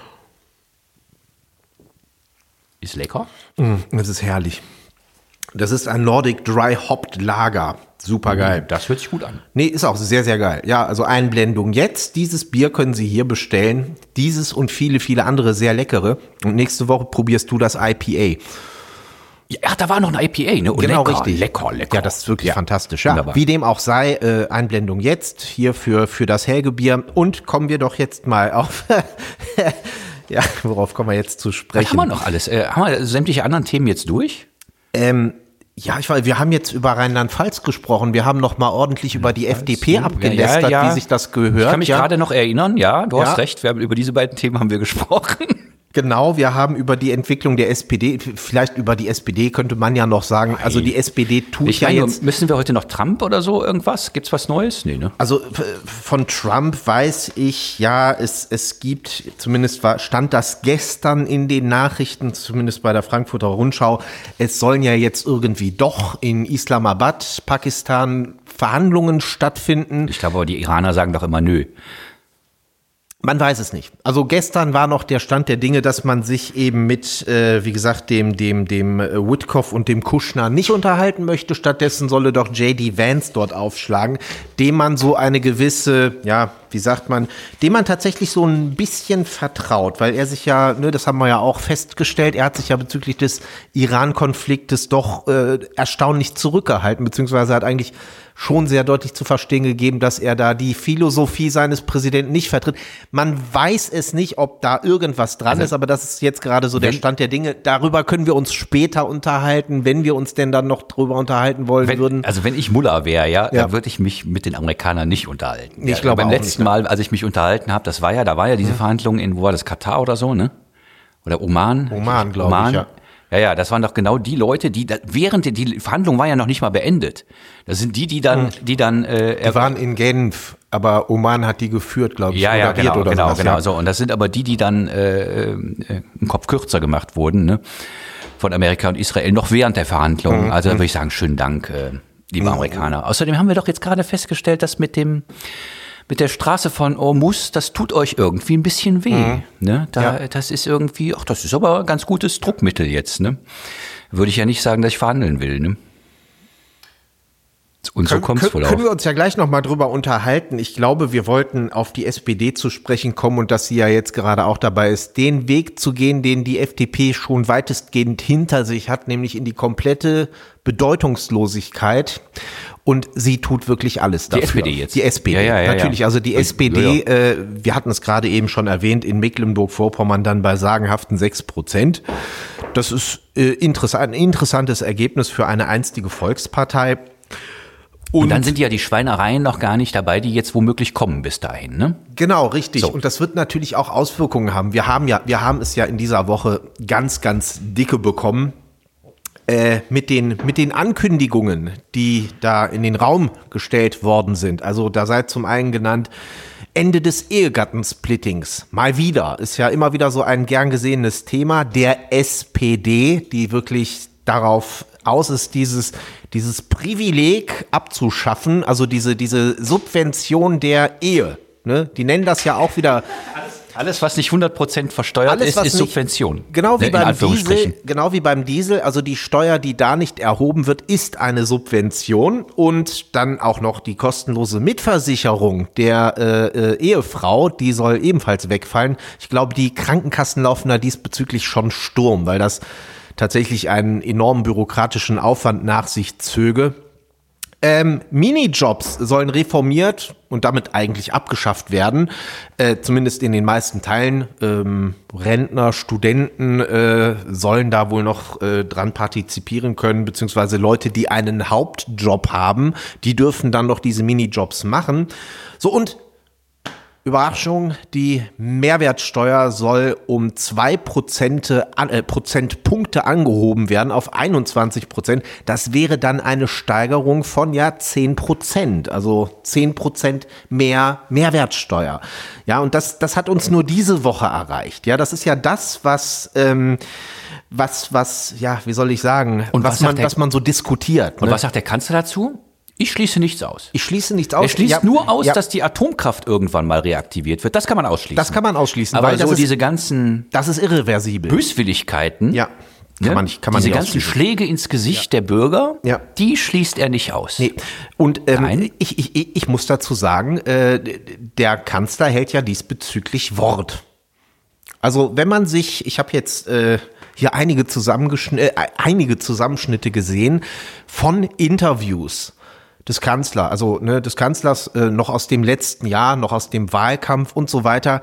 [SPEAKER 2] Ist lecker.
[SPEAKER 1] Das ist herrlich. Das ist ein Nordic Dry Hopped Lager. Super geil.
[SPEAKER 2] Das hört sich gut an.
[SPEAKER 1] Nee, ist auch sehr, sehr geil. Ja, also Einblendung jetzt. Dieses Bier können Sie hier bestellen. Dieses und viele, viele andere sehr leckere. Und nächste Woche probierst du das IPA.
[SPEAKER 2] Ja, da war noch ein IPA, ne?
[SPEAKER 1] Und genau, richtig.
[SPEAKER 2] Lecker.
[SPEAKER 1] Ja, das ist wirklich fantastisch. Ja, wie dem auch sei, Einblendung jetzt hier für das Helgebier. Und kommen wir doch jetzt mal auf, ja, worauf kommen wir jetzt zu sprechen?
[SPEAKER 2] Was haben wir noch alles? Haben wir sämtliche anderen Themen jetzt durch?
[SPEAKER 1] Ja, wir haben jetzt über Rheinland-Pfalz gesprochen. Wir haben noch mal ordentlich über die FDP abgelästert, wie sich das gehört. Ich
[SPEAKER 2] kann mich gerade noch erinnern, du hast recht. Über diese beiden Themen haben wir gesprochen.
[SPEAKER 1] Genau, wir haben über die Entwicklung der SPD, vielleicht über die SPD könnte man ja noch sagen, also die SPD tut jetzt...
[SPEAKER 2] Müssen wir heute noch Trump oder so irgendwas? Gibt's was Neues? Nee, ne?
[SPEAKER 1] Also von Trump weiß ich, es gibt, zumindest stand das gestern in den Nachrichten, zumindest bei der Frankfurter Rundschau, es sollen ja jetzt irgendwie doch in Islamabad, Pakistan, Verhandlungen stattfinden.
[SPEAKER 2] Ich glaube aber, die Iraner sagen doch immer nö.
[SPEAKER 1] Man weiß es nicht. Also gestern war noch der Stand der Dinge, dass man sich eben mit, wie gesagt, dem Witkoff und dem Kushner nicht unterhalten möchte. Stattdessen solle doch J.D. Vance dort aufschlagen, dem man so eine gewisse, wie sagt man, dem man tatsächlich so ein bisschen vertraut, weil er sich ja, das haben wir ja auch festgestellt, er hat sich ja bezüglich des Iran-Konfliktes doch erstaunlich zurückgehalten, beziehungsweise hat eigentlich schon sehr deutlich zu verstehen gegeben, dass er da die Philosophie seines Präsidenten nicht vertritt. Man weiß es nicht, ob da irgendwas dran ist, aber das ist jetzt gerade so der Stand der Dinge. Darüber können wir uns später unterhalten, wenn wir uns denn dann noch drüber unterhalten wollen würden.
[SPEAKER 2] Also wenn ich Mullah wäre, dann würde ich mich mit den Amerikanern nicht unterhalten.
[SPEAKER 1] Ich glaube
[SPEAKER 2] beim letzten Mal, als ich mich unterhalten habe, da war ja diese Verhandlungen in, wo war das, Katar oder so, ne? Oder Oman?
[SPEAKER 1] Oman, glaube ich, ja.
[SPEAKER 2] Ja, das waren doch genau die Leute, die während die Verhandlung war ja noch nicht mal beendet. Das sind die dann
[SPEAKER 1] waren in Genf, aber Oman hat die geführt, glaube ich.
[SPEAKER 2] Ja, genau. So, und das sind aber die dann einen Kopf kürzer gemacht wurden, ne? Von Amerika und Israel noch während der Verhandlungen. Also da würde ich sagen, schönen Dank, liebe Amerikaner. Außerdem haben wir doch jetzt gerade festgestellt, dass mit der Straße von Hormuz, das tut euch irgendwie ein bisschen weh. Ne? Das ist irgendwie, das ist aber ein ganz gutes Druckmittel jetzt. Ne? Würde ich ja nicht sagen, dass ich verhandeln will. Ne? Und so kommt's wohl auch.
[SPEAKER 1] Können wir uns ja gleich nochmal drüber unterhalten. Ich glaube, wir wollten auf die SPD zu sprechen kommen und dass sie ja jetzt gerade auch dabei ist, den Weg zu gehen, den die FDP schon weitestgehend hinter sich hat, nämlich in die komplette Bedeutungslosigkeit. Und sie tut wirklich alles dafür.
[SPEAKER 2] Die SPD jetzt?
[SPEAKER 1] Die SPD,
[SPEAKER 2] ja,
[SPEAKER 1] natürlich.
[SPEAKER 2] Ja.
[SPEAKER 1] Also die SPD, wir hatten es gerade eben schon erwähnt, in Mecklenburg-Vorpommern dann bei sagenhaften 6%. Das ist ein interessantes Ergebnis für eine einstige Volkspartei.
[SPEAKER 2] Und dann sind ja die Schweinereien noch gar nicht dabei, die jetzt womöglich kommen bis dahin, ne?
[SPEAKER 1] Genau, richtig.
[SPEAKER 2] So.
[SPEAKER 1] Und das wird natürlich auch Auswirkungen haben. Wir haben es ja in dieser Woche ganz, ganz dicke bekommen. Mit den Ankündigungen, die da in den Raum gestellt worden sind. Also da sei zum einen genannt, Ende des Ehegattensplittings. Mal wieder. Ist ja immer wieder so ein gern gesehenes Thema der SPD, die wirklich darauf aus ist, dieses Privileg abzuschaffen, also diese Subvention der Ehe. Ne? Die nennen das ja auch wieder...
[SPEAKER 2] Alles, was nicht 100% versteuert ist Subvention.
[SPEAKER 1] Genau wie beim Diesel, also die Steuer, die da nicht erhoben wird, ist eine Subvention. Und dann auch noch die kostenlose Mitversicherung der Ehefrau, die soll ebenfalls wegfallen. Ich glaube, die Krankenkassen laufen da diesbezüglich schon Sturm, weil das tatsächlich einen enormen bürokratischen Aufwand nach sich zöge. Minijobs sollen reformiert und damit eigentlich abgeschafft werden, zumindest in den meisten Teilen. Rentner, Studenten sollen da wohl noch dran partizipieren können, beziehungsweise Leute, die einen Hauptjob haben, die dürfen dann noch diese Minijobs machen. So, und Überraschung, die Mehrwertsteuer soll um 2 Prozentpunkte angehoben werden auf 21%. Das wäre dann eine Steigerung von 10%, also 10% mehr Mehrwertsteuer. Ja, und das hat uns nur diese Woche erreicht. Ja, das ist ja das, was wie soll ich sagen,
[SPEAKER 2] und
[SPEAKER 1] was man so diskutiert.
[SPEAKER 2] Und was sagt der Kanzler dazu? Ich schließe nichts aus.
[SPEAKER 1] Ich schließe nichts aus.
[SPEAKER 2] Er schließt nur aus, dass die Atomkraft irgendwann mal reaktiviert wird. Das kann man ausschließen.
[SPEAKER 1] Das kann man ausschließen.
[SPEAKER 2] Aber
[SPEAKER 1] weil
[SPEAKER 2] so diese ganzen
[SPEAKER 1] das ist irreversibel.
[SPEAKER 2] Böswilligkeiten,
[SPEAKER 1] kann man
[SPEAKER 2] diese
[SPEAKER 1] nicht
[SPEAKER 2] ganzen Schläge ins Gesicht der Bürger, die schließt er nicht aus.
[SPEAKER 1] Nee. Und ich muss dazu sagen, der Kanzler hält ja diesbezüglich Wort. Also wenn man sich, ich habe jetzt hier einige Zusammenschnitte gesehen von Interviews des Kanzlers, noch aus dem letzten Jahr, noch aus dem Wahlkampf und so weiter.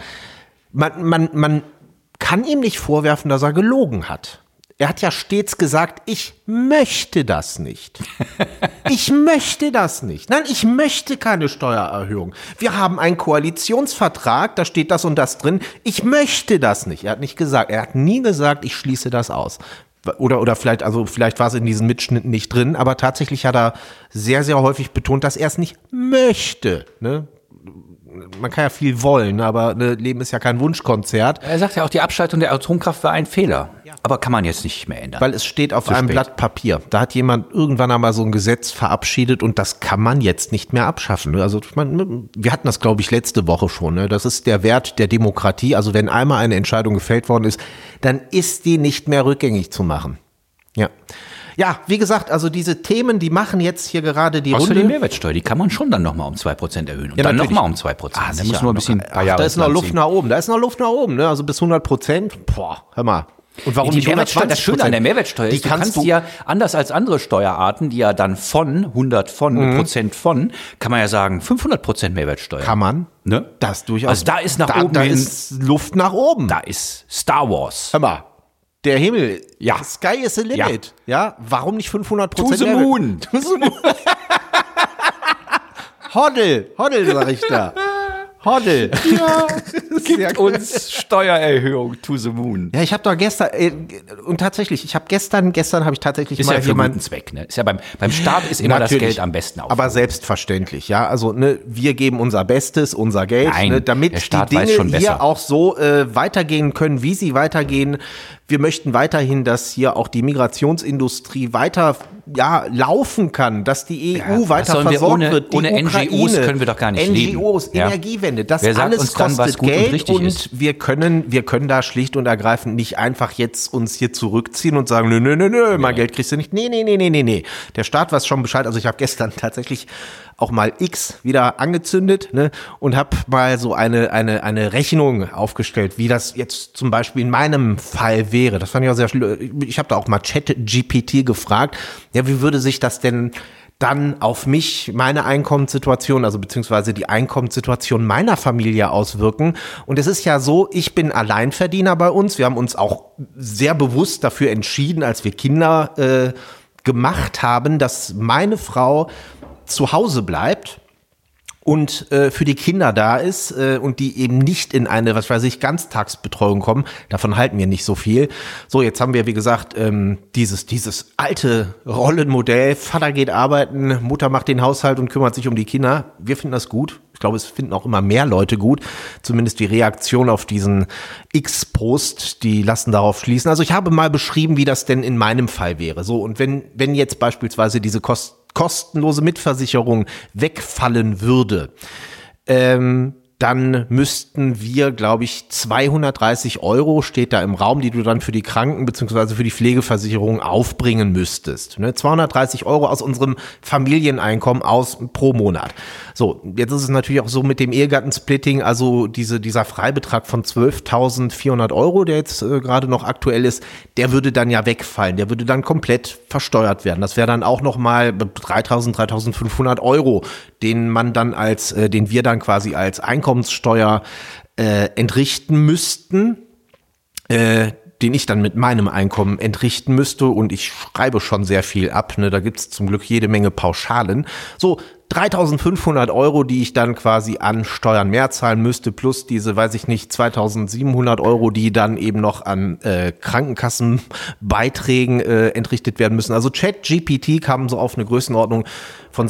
[SPEAKER 1] Man kann ihm nicht vorwerfen, dass er gelogen hat. Er hat ja stets gesagt, ich möchte das nicht. Ich möchte das nicht. Nein, ich möchte keine Steuererhöhung. Wir haben einen Koalitionsvertrag, da steht das und das drin. Ich möchte das nicht. Er hat nie gesagt, ich schließe das aus. Oder vielleicht war es in diesen Mitschnitten nicht drin, aber tatsächlich hat er sehr, sehr häufig betont, dass er es nicht möchte. Ne? Man kann ja viel wollen, aber Leben ist ja kein Wunschkonzert.
[SPEAKER 2] Er sagt ja auch, die Abschaltung der Atomkraft war ein Fehler. Ja. Aber kann man jetzt nicht mehr ändern.
[SPEAKER 1] Weil es steht auf einem Blatt Papier. Da hat jemand irgendwann einmal so ein Gesetz verabschiedet und das kann man jetzt nicht mehr abschaffen. Also wir hatten das, glaube ich, letzte Woche schon. Ne? Das ist der Wert der Demokratie. Also wenn einmal eine Entscheidung gefällt worden ist, dann ist die nicht mehr rückgängig zu machen. Ja. Ja, wie gesagt, also diese Themen, die machen jetzt hier gerade die Runde.
[SPEAKER 2] Außer die Mehrwertsteuer, die kann man schon dann nochmal um 2% erhöhen. Und
[SPEAKER 1] ja,
[SPEAKER 2] dann nochmal um 2%.
[SPEAKER 1] Da
[SPEAKER 2] muss nur ein bisschen
[SPEAKER 1] da ist noch Luft nach oben. Da ist noch Luft nach oben, ne? Also bis 100%. Boah, hör mal. Und warum
[SPEAKER 2] die Mehrwertsteuer? Das Schöne an der Mehrwertsteuer ist, du kannst ja, anders als andere Steuerarten, die ja dann von 100 von, Prozent von, kann man ja sagen, 500% Mehrwertsteuer.
[SPEAKER 1] Kann man.
[SPEAKER 2] Ne?
[SPEAKER 1] Das durchaus.
[SPEAKER 2] Also da ist nach oben.
[SPEAKER 1] Da ist Luft nach oben.
[SPEAKER 2] Da ist Star Wars.
[SPEAKER 1] Hör mal. Der Himmel, Sky is the limit. Ja, warum nicht 500%?
[SPEAKER 2] To the moon.
[SPEAKER 1] To the moon. Hoddle, sag ich da. Hoddle.
[SPEAKER 2] Ja, gibt uns Steuererhöhung to the moon.
[SPEAKER 1] Ja, ich habe doch gestern, und tatsächlich, gestern habe ich tatsächlich
[SPEAKER 2] ist
[SPEAKER 1] mal
[SPEAKER 2] ja für guten Zweck, ne? Ist ja beim Staat ist immer das Geld am besten auf.
[SPEAKER 1] Aber selbstverständlich, ja. Also, wir geben unser Bestes, unser Geld,
[SPEAKER 2] Nein,
[SPEAKER 1] damit
[SPEAKER 2] der Staat
[SPEAKER 1] die Dinge
[SPEAKER 2] schon
[SPEAKER 1] hier
[SPEAKER 2] besser.
[SPEAKER 1] auch so weitergehen können, wie sie weitergehen. Wir möchten weiterhin, dass hier auch die Migrationsindustrie weiter laufen kann, dass die EU weiter versorgt wird.
[SPEAKER 2] Ohne NGOs können wir doch gar nicht leben.
[SPEAKER 1] NGOs, Energiewende. Zustände, das
[SPEAKER 2] Wer sagt
[SPEAKER 1] alles
[SPEAKER 2] uns dann,
[SPEAKER 1] kostet
[SPEAKER 2] was gut und
[SPEAKER 1] Geld
[SPEAKER 2] richtig
[SPEAKER 1] und
[SPEAKER 2] ist?
[SPEAKER 1] wir können da schlicht und ergreifend nicht einfach jetzt uns hier zurückziehen und sagen, nö, mal Geld kriegst du nicht. Nee. Der Staat weiß schon Bescheid. Also ich habe gestern tatsächlich auch mal X wieder angezündet, ne, und habe mal so eine Rechnung aufgestellt, wie das jetzt zum Beispiel in meinem Fall wäre. Das fand ich auch sehr schön. Ich habe da auch mal ChatGPT gefragt, ja, wie würde sich das denn dann auf mich, meine Einkommenssituation, also beziehungsweise die Einkommenssituation meiner Familie auswirken. Und es ist ja so, ich bin Alleinverdiener bei uns. Wir haben uns auch sehr bewusst dafür entschieden, als wir Kinder gemacht haben, dass meine Frau zu Hause bleibt und für die Kinder da ist und die eben nicht in eine, Ganztagsbetreuung kommen. Davon halten wir nicht so viel. So, jetzt haben wir, wie gesagt, dieses alte Rollenmodell. Vater geht arbeiten, Mutter macht den Haushalt und kümmert sich um die Kinder. Wir finden das gut. Ich glaube, es finden auch immer mehr Leute gut. Zumindest die Reaktion auf diesen X-Post, die lassen darauf schließen. Also ich habe mal beschrieben, wie das denn in meinem Fall wäre. So, und wenn jetzt beispielsweise diese kostenlose Mitversicherung wegfallen würde, dann müssten wir, glaube ich, 230 € steht da im Raum, die du dann für die Kranken- bzw. für die Pflegeversicherung aufbringen müsstest. Ne? 230 € aus unserem Familieneinkommen pro Monat. So, jetzt ist es natürlich auch so mit dem Ehegattensplitting, also dieser Freibetrag von 12.400 €, der jetzt gerade noch aktuell ist, der würde dann ja wegfallen. Der würde dann komplett versteuert werden. Das wäre dann auch nochmal 3.500 €, den wir dann quasi als Einkommenssteuer entrichten müssten, den ich dann mit meinem Einkommen entrichten müsste, und ich schreibe schon sehr viel ab, ne? Da gibt's zum Glück jede Menge Pauschalen. So 3.500 €, die ich dann quasi an Steuern mehr zahlen müsste, plus diese, 2.700 €, die dann eben noch an Krankenkassenbeiträgen entrichtet werden müssen. Also ChatGPT kam so auf eine Größenordnung von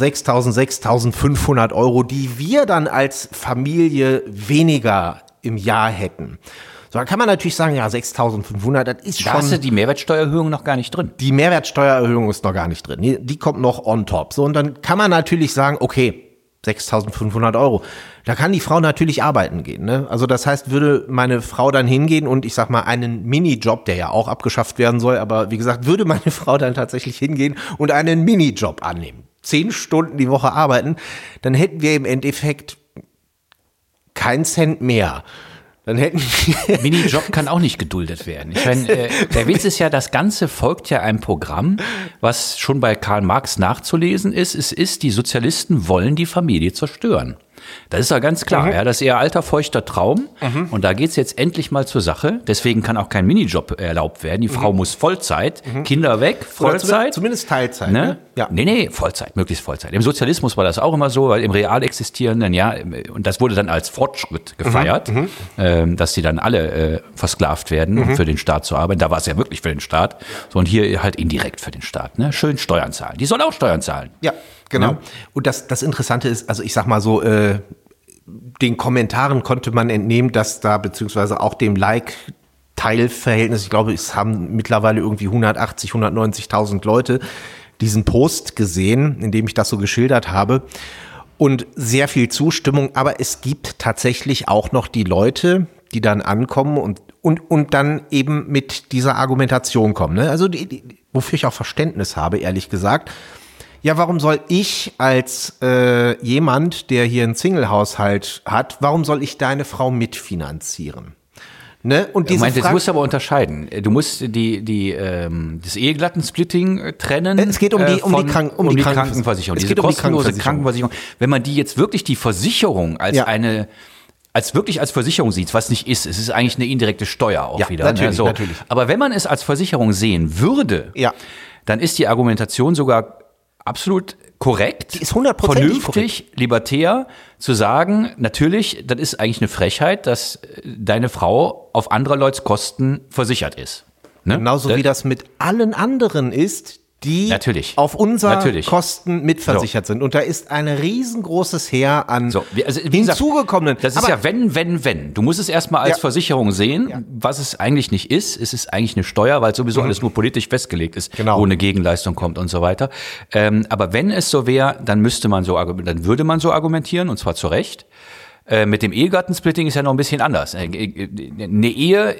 [SPEAKER 1] 6.500 €, die wir dann als Familie weniger im Jahr hätten. So, dann kann man natürlich sagen, ja, 6.500, das ist schon...
[SPEAKER 2] Da hast du die Mehrwertsteuererhöhung noch gar nicht drin.
[SPEAKER 1] Die Mehrwertsteuererhöhung ist noch gar nicht drin. Die kommt noch on top. So, und dann kann man natürlich sagen, okay, 6.500 €. Da kann die Frau natürlich arbeiten gehen, ne? Also das heißt, würde meine Frau dann hingehen und ich sag mal einen Minijob, der ja auch abgeschafft werden soll, aber wie gesagt, würde meine Frau dann tatsächlich hingehen und einen Minijob annehmen, 10 Stunden die Woche arbeiten, dann hätten wir im Endeffekt keinen Cent mehr. Dann hätten wir
[SPEAKER 2] Minijob kann auch nicht geduldet werden. Ich meine, der Witz ist ja, das Ganze folgt ja einem Programm, was schon bei Karl Marx nachzulesen ist. Es ist, die Sozialisten wollen die Familie zerstören. Das ist ja ganz klar, ja, das ist ihr alter, feuchter Traum. Und da geht's jetzt endlich mal zur Sache. Deswegen kann auch kein Minijob erlaubt werden. Die Frau muss Vollzeit, Kinder weg, Vollzeit.
[SPEAKER 1] Zumindest Teilzeit.
[SPEAKER 2] Ne? Ja. Nee, Vollzeit, möglichst Vollzeit. Im Sozialismus war das auch immer so, weil im real existierenden, ja, und das wurde dann als Fortschritt gefeiert, dass die dann alle versklavt werden, um für den Staat zu arbeiten. Da war es ja wirklich für den Staat. So, und hier halt indirekt für den Staat. Ne? Schön Steuern zahlen. Die sollen auch Steuern zahlen.
[SPEAKER 1] Ja. Genau.
[SPEAKER 2] Ja.
[SPEAKER 1] Und das Interessante ist, also ich sag mal so, den Kommentaren konnte man entnehmen, dass da beziehungsweise auch dem Like-Teilverhältnis, ich glaube, es haben mittlerweile irgendwie 180, 190.000 Leute diesen Post gesehen, in dem ich das so geschildert habe. Und sehr viel Zustimmung, aber es gibt tatsächlich auch noch die Leute, die dann ankommen und dann eben mit dieser Argumentation kommen. Ne? Also wofür ich auch Verständnis habe, ehrlich gesagt. Ja, warum soll ich als jemand, der hier einen Single-Haushalt hat, warum soll ich deine Frau mitfinanzieren? Ne? Und diese
[SPEAKER 2] Jetzt musst du aber unterscheiden. Du musst das Ehegattensplitting trennen.
[SPEAKER 1] Es geht um die
[SPEAKER 2] Krankenversicherung. Diese kostenlose Krankenversicherung. Wenn man die jetzt wirklich die Versicherung als als Versicherung sieht, was nicht ist, es ist eigentlich eine indirekte Steuer auch wieder.
[SPEAKER 1] Natürlich,
[SPEAKER 2] ne? So.
[SPEAKER 1] natürlich.
[SPEAKER 2] Aber wenn man es als Versicherung sehen würde, dann ist die Argumentation sogar absolut korrekt,
[SPEAKER 1] die ist 100%
[SPEAKER 2] vernünftig,
[SPEAKER 1] korrekt.
[SPEAKER 2] Libertär, zu sagen, natürlich, das ist eigentlich eine Frechheit, dass deine Frau auf anderer Leute's Kosten versichert ist. Ne?
[SPEAKER 1] Genauso wie das mit allen anderen ist, die auf unsere Kosten mitversichert sind. Und da ist ein riesengroßes Heer an hinzugekommenen.
[SPEAKER 2] Das ist ja wenn. Du musst es erstmal als Versicherung sehen, was es eigentlich nicht ist. Es ist eigentlich eine Steuer, weil sowieso alles nur politisch festgelegt ist, wo eine Gegenleistung kommt und so weiter. Aber wenn es so wäre, dann würde man so argumentieren, und zwar zu Recht. Mit dem Ehegattensplitting ist ja noch ein bisschen anders. Eine Ehe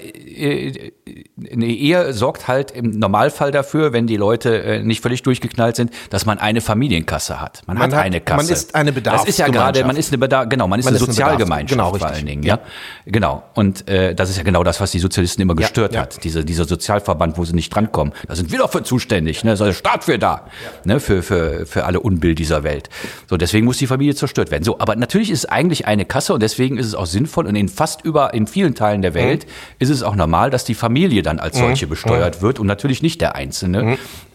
[SPEAKER 2] sorgt halt im Normalfall dafür, wenn die Leute nicht völlig durchgeknallt sind, dass man eine Familienkasse hat. Man hat eine Kasse.
[SPEAKER 1] Man ist eine Bedarfsgemeinschaft.
[SPEAKER 2] Das ist ja gerade, man ist eine Sozialgemeinschaft
[SPEAKER 1] genau,
[SPEAKER 2] vor allen Dingen. Ja, genau. Und das ist ja genau das, was die Sozialisten immer gestört hat. Dieser Sozialverband, wo sie nicht drankommen. Da sind wir doch für zuständig. Ne? Da ist der Staat für da. Ne? Für alle Unbill dieser Welt. So, deswegen muss die Familie zerstört werden. So, aber natürlich ist es eigentlich eine Kasse und deswegen ist es auch sinnvoll und in vielen Teilen der Welt ist es auch normal, dass die Familie dann als solche besteuert wird und natürlich nicht der Einzelne,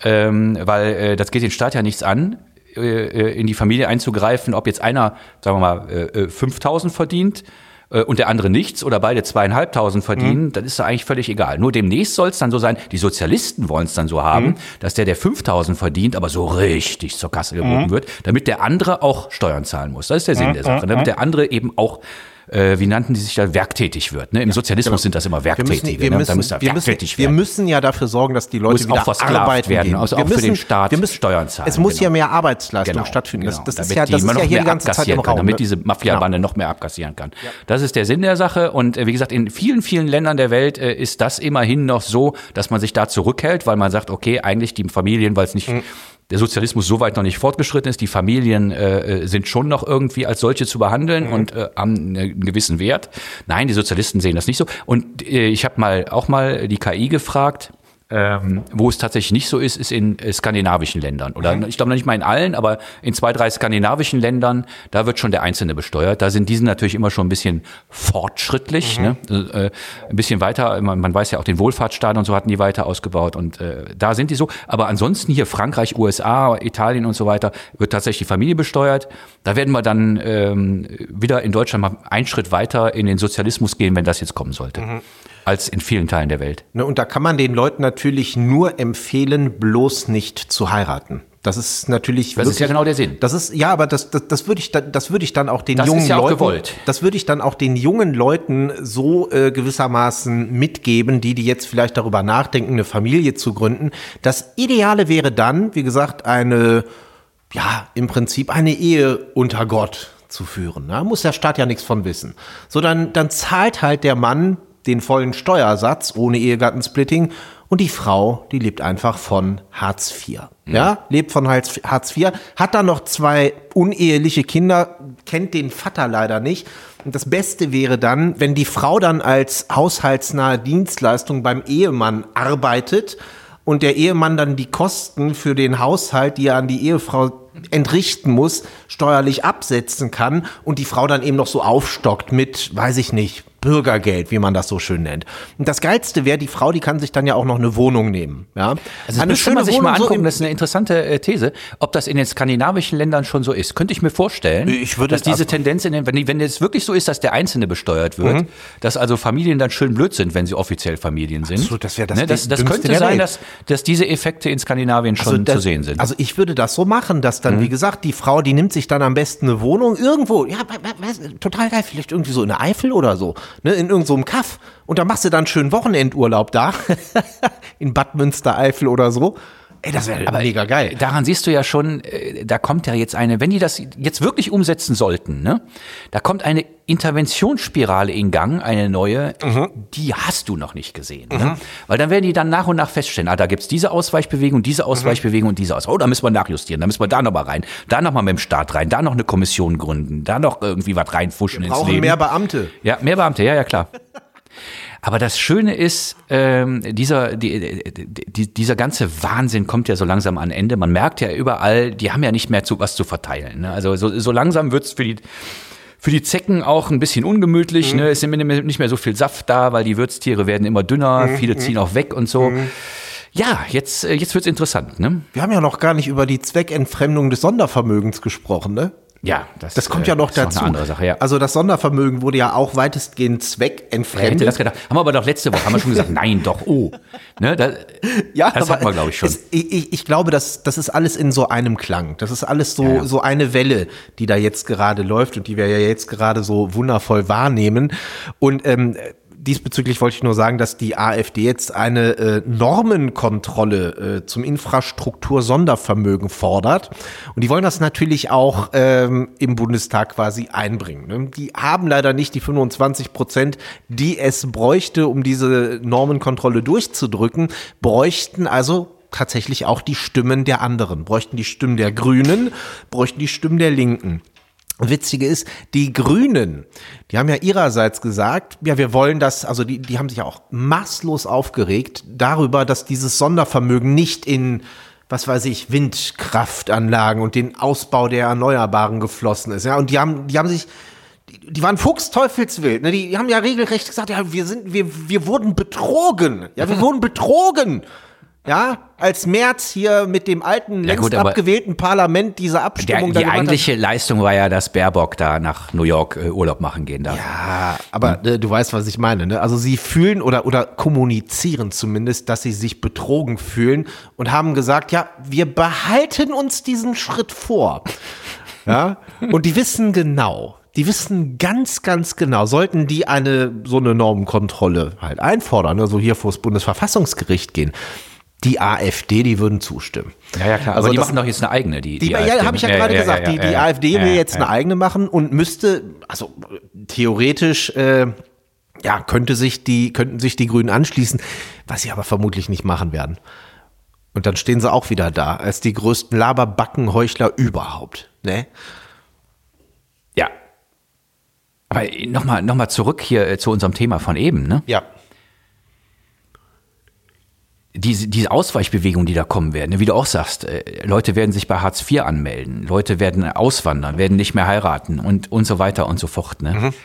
[SPEAKER 2] weil das geht den Staat ja nichts an, in die Familie einzugreifen, ob jetzt einer, sagen wir mal, 5.000 verdient und der andere nichts oder beide 2.500 verdienen, das ist da eigentlich völlig egal. Nur demnächst soll es dann so sein, die Sozialisten wollen es dann so haben, dass der 5.000 verdient, aber so richtig zur Kasse gebogen wird, damit der andere auch Steuern zahlen muss. Das ist der Sinn der Sache, damit der andere eben auch wie nannten die sich da, werktätig wird. Ne? Im Sozialismus sind das immer Werktätige.
[SPEAKER 1] Wir müssen ja dafür sorgen, dass die Leute wieder arbeiten
[SPEAKER 2] werden, also auch für den Staat Steuern zahlen.
[SPEAKER 1] Es muss ja mehr Arbeitsleistung stattfinden.
[SPEAKER 2] Genau. Das ist ja hier die ganze Zeit im Raum. Damit diese Mafiabande noch mehr abkassieren kann. Ja. Das ist der Sinn der Sache. Und wie gesagt, in vielen, vielen Ländern der Welt ist das immerhin noch so, dass man sich da zurückhält, weil man sagt, okay, eigentlich die Familien, weil es nicht der Sozialismus so weit noch nicht fortgeschritten ist. Die Familien sind schon noch irgendwie als solche zu behandeln und haben einen gewissen Wert. Nein, die Sozialisten sehen das nicht so. Und ich habe auch mal die KI gefragt, wo es tatsächlich nicht so ist in skandinavischen Ländern. Oder ich glaube noch nicht mal in allen, aber in 2, 3 skandinavischen Ländern, da wird schon der Einzelne besteuert. Da sind diese natürlich immer schon ein bisschen fortschrittlich, ne? Ein bisschen weiter. Man weiß ja auch, den Wohlfahrtsstaat und so hatten die weiter ausgebaut und da sind die so. Aber ansonsten hier Frankreich, USA, Italien und so weiter, wird tatsächlich die Familie besteuert. Da werden wir dann wieder in Deutschland mal einen Schritt weiter in den Sozialismus gehen, wenn das jetzt kommen sollte. Als in vielen Teilen der Welt.
[SPEAKER 1] Ne, und da kann man den Leuten natürlich nur empfehlen, bloß nicht zu heiraten. Das ist natürlich.
[SPEAKER 2] Das ist ja genau der Sinn.
[SPEAKER 1] Das ist, ja, aber das würde ich dann auch den jungen
[SPEAKER 2] Leuten.
[SPEAKER 1] Gewollt. Das würde ich dann auch den jungen Leuten so gewissermaßen mitgeben, die jetzt vielleicht darüber nachdenken, eine Familie zu gründen. Das Ideale wäre dann, wie gesagt, im Prinzip eine Ehe unter Gott zu führen. Da muss der Staat ja nichts von wissen. So, dann zahlt halt der Mann den vollen Steuersatz ohne Ehegattensplitting und die Frau, die lebt einfach von Hartz IV. Ja, lebt von Hartz IV, hat dann noch 2 uneheliche Kinder, kennt den Vater leider nicht. Und das Beste wäre dann, wenn die Frau dann als haushaltsnahe Dienstleistung beim Ehemann arbeitet und der Ehemann dann die Kosten für den Haushalt, die er an die Ehefrau entrichten muss, steuerlich absetzen kann und die Frau dann eben noch so aufstockt mit, weiß ich nicht, Bürgergeld, wie man das so schön nennt. Und das Geilste wäre, die Frau, die kann sich dann ja auch noch eine Wohnung nehmen. Ja?
[SPEAKER 2] Also das müsste man sich mal angucken, das ist eine interessante These, ob das in den skandinavischen Ländern schon so ist. Könnte ich mir vorstellen, dass diese Tendenz, wenn es wirklich so ist, dass der Einzelne besteuert wird, dass also Familien dann schön blöd sind, wenn sie offiziell Familien sind.
[SPEAKER 1] Absolut, das wäre
[SPEAKER 2] das könnte sein, dass diese Effekte in Skandinavien schon zu sehen sind.
[SPEAKER 1] Also ich würde das so machen, dass dann, wie gesagt, die Frau, die nimmt sich dann am besten eine Wohnung irgendwo, ja, total geil, vielleicht irgendwie so in der Eifel oder so, ne, in irgendeinem so Kaff. Und dann machst du dann schön Wochenendurlaub da, in Bad Münstereifel oder so. Ey, das wäre mega geil.
[SPEAKER 2] Daran siehst du ja schon, da kommt ja jetzt wenn die das jetzt wirklich umsetzen sollten, ne, da kommt eine Interventionsspirale in Gang, eine neue, die hast du noch nicht gesehen. Ne? Weil dann werden die dann nach und nach feststellen, da gibt's diese Ausweichbewegung, diese Ausweichbewegung und diese Ausweichbewegung. Oh, da müssen wir nachjustieren, da müssen wir da noch mal rein, da noch mal mit dem Staat rein, da noch eine Kommission gründen, da noch irgendwie was reinfuschen ins Leben.
[SPEAKER 1] Wir brauchen mehr Beamte.
[SPEAKER 2] Ja, mehr Beamte, ja, klar. Aber das Schöne ist, dieser ganze Wahnsinn kommt ja so langsam an Ende. Man merkt ja überall, die haben ja nicht mehr was zu verteilen. Ne? Also so langsam wird's für die Zecken auch ein bisschen ungemütlich. Ne? Es ist nicht mehr so viel Saft da, weil die Würztiere werden immer dünner. Viele ziehen auch weg und so. Ja, jetzt wird's interessant. Ne?
[SPEAKER 1] Wir haben ja noch gar nicht über die Zweckentfremdung des Sondervermögens gesprochen, ne?
[SPEAKER 2] Ja,
[SPEAKER 1] das kommt ja noch dazu.
[SPEAKER 2] Eine andere Sache, ja.
[SPEAKER 1] Also das Sondervermögen wurde ja auch weitestgehend zweckentfremdet.
[SPEAKER 2] Ja, das gedacht. Haben wir aber doch letzte Woche schon gesagt, nein, doch, Ne, das hatten wir, glaube ich, schon.
[SPEAKER 1] Ich glaube, das ist alles in so einem Klang. Das ist alles so eine Welle, die da jetzt gerade läuft und die wir ja jetzt gerade so wundervoll wahrnehmen. Und diesbezüglich wollte ich nur sagen, dass die AfD jetzt eine Normenkontrolle zum Infrastruktur-Sondervermögen fordert. Und die wollen das natürlich auch im Bundestag quasi einbringen. Ne? Die haben leider nicht die 25%, die es bräuchte, um diese Normenkontrolle durchzudrücken, bräuchten also tatsächlich auch die Stimmen der anderen, bräuchten die Stimmen der Grünen, bräuchten die Stimmen der Linken. Witzige ist, die Grünen, die haben ja ihrerseits gesagt, ja, wir wollen das, also die haben sich ja auch maßlos aufgeregt darüber, dass dieses Sondervermögen nicht in, was weiß ich, Windkraftanlagen und den Ausbau der Erneuerbaren geflossen ist. Ja, und die waren fuchsteufelswild, ne? Die haben ja regelrecht gesagt, ja, wir wurden betrogen. Ja, wir wurden betrogen. Ja, als Merz hier mit dem alten, längst abgewählten Parlament diese Abstimmung
[SPEAKER 2] die eigentliche Leistung war ja, dass Baerbock da nach New York Urlaub machen gehen darf.
[SPEAKER 1] Ja, aber du weißt, was ich meine, ne? Also sie fühlen oder kommunizieren zumindest, dass sie sich betrogen fühlen und haben gesagt, ja, wir behalten uns diesen Schritt vor. Ja, und die wissen genau. Die wissen ganz, ganz genau, sollten die so eine Normenkontrolle halt einfordern, also hier vor das Bundesverfassungsgericht gehen, die AfD, die würden zustimmen.
[SPEAKER 2] Ja, klar.
[SPEAKER 1] Also
[SPEAKER 2] aber die machen doch jetzt eine eigene, die
[SPEAKER 1] AfD. Ja, habe ich ja gerade gesagt. Die AfD will jetzt eine eigene machen und müsste, also theoretisch, könnten sich die Grünen anschließen, was sie aber vermutlich nicht machen werden. Und dann stehen sie auch wieder da, als die größten Laberbackenheuchler überhaupt, ne?
[SPEAKER 2] Ja. Aber noch mal zurück hier zu unserem Thema von eben, ne?
[SPEAKER 1] Ja.
[SPEAKER 2] Diese Ausweichbewegungen, die da kommen werden, wie du auch sagst, Leute werden sich bei Hartz IV anmelden, Leute werden auswandern, werden nicht mehr heiraten und so weiter und so fort. Ne? Mhm.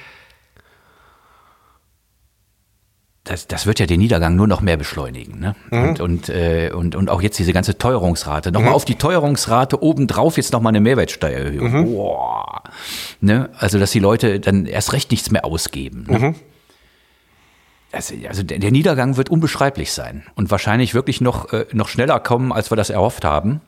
[SPEAKER 2] Das wird ja den Niedergang nur noch mehr beschleunigen. Ne? Mhm. Und auch jetzt diese ganze Teuerungsrate. Nochmal auf die Teuerungsrate obendrauf jetzt nochmal eine Mehrwertsteuererhöhung. Mhm. Boah. Ne? Also, dass die Leute dann erst recht nichts mehr ausgeben. Ne? Mhm. Also der Niedergang wird unbeschreiblich sein und wahrscheinlich wirklich noch schneller kommen, als wir das erhofft haben.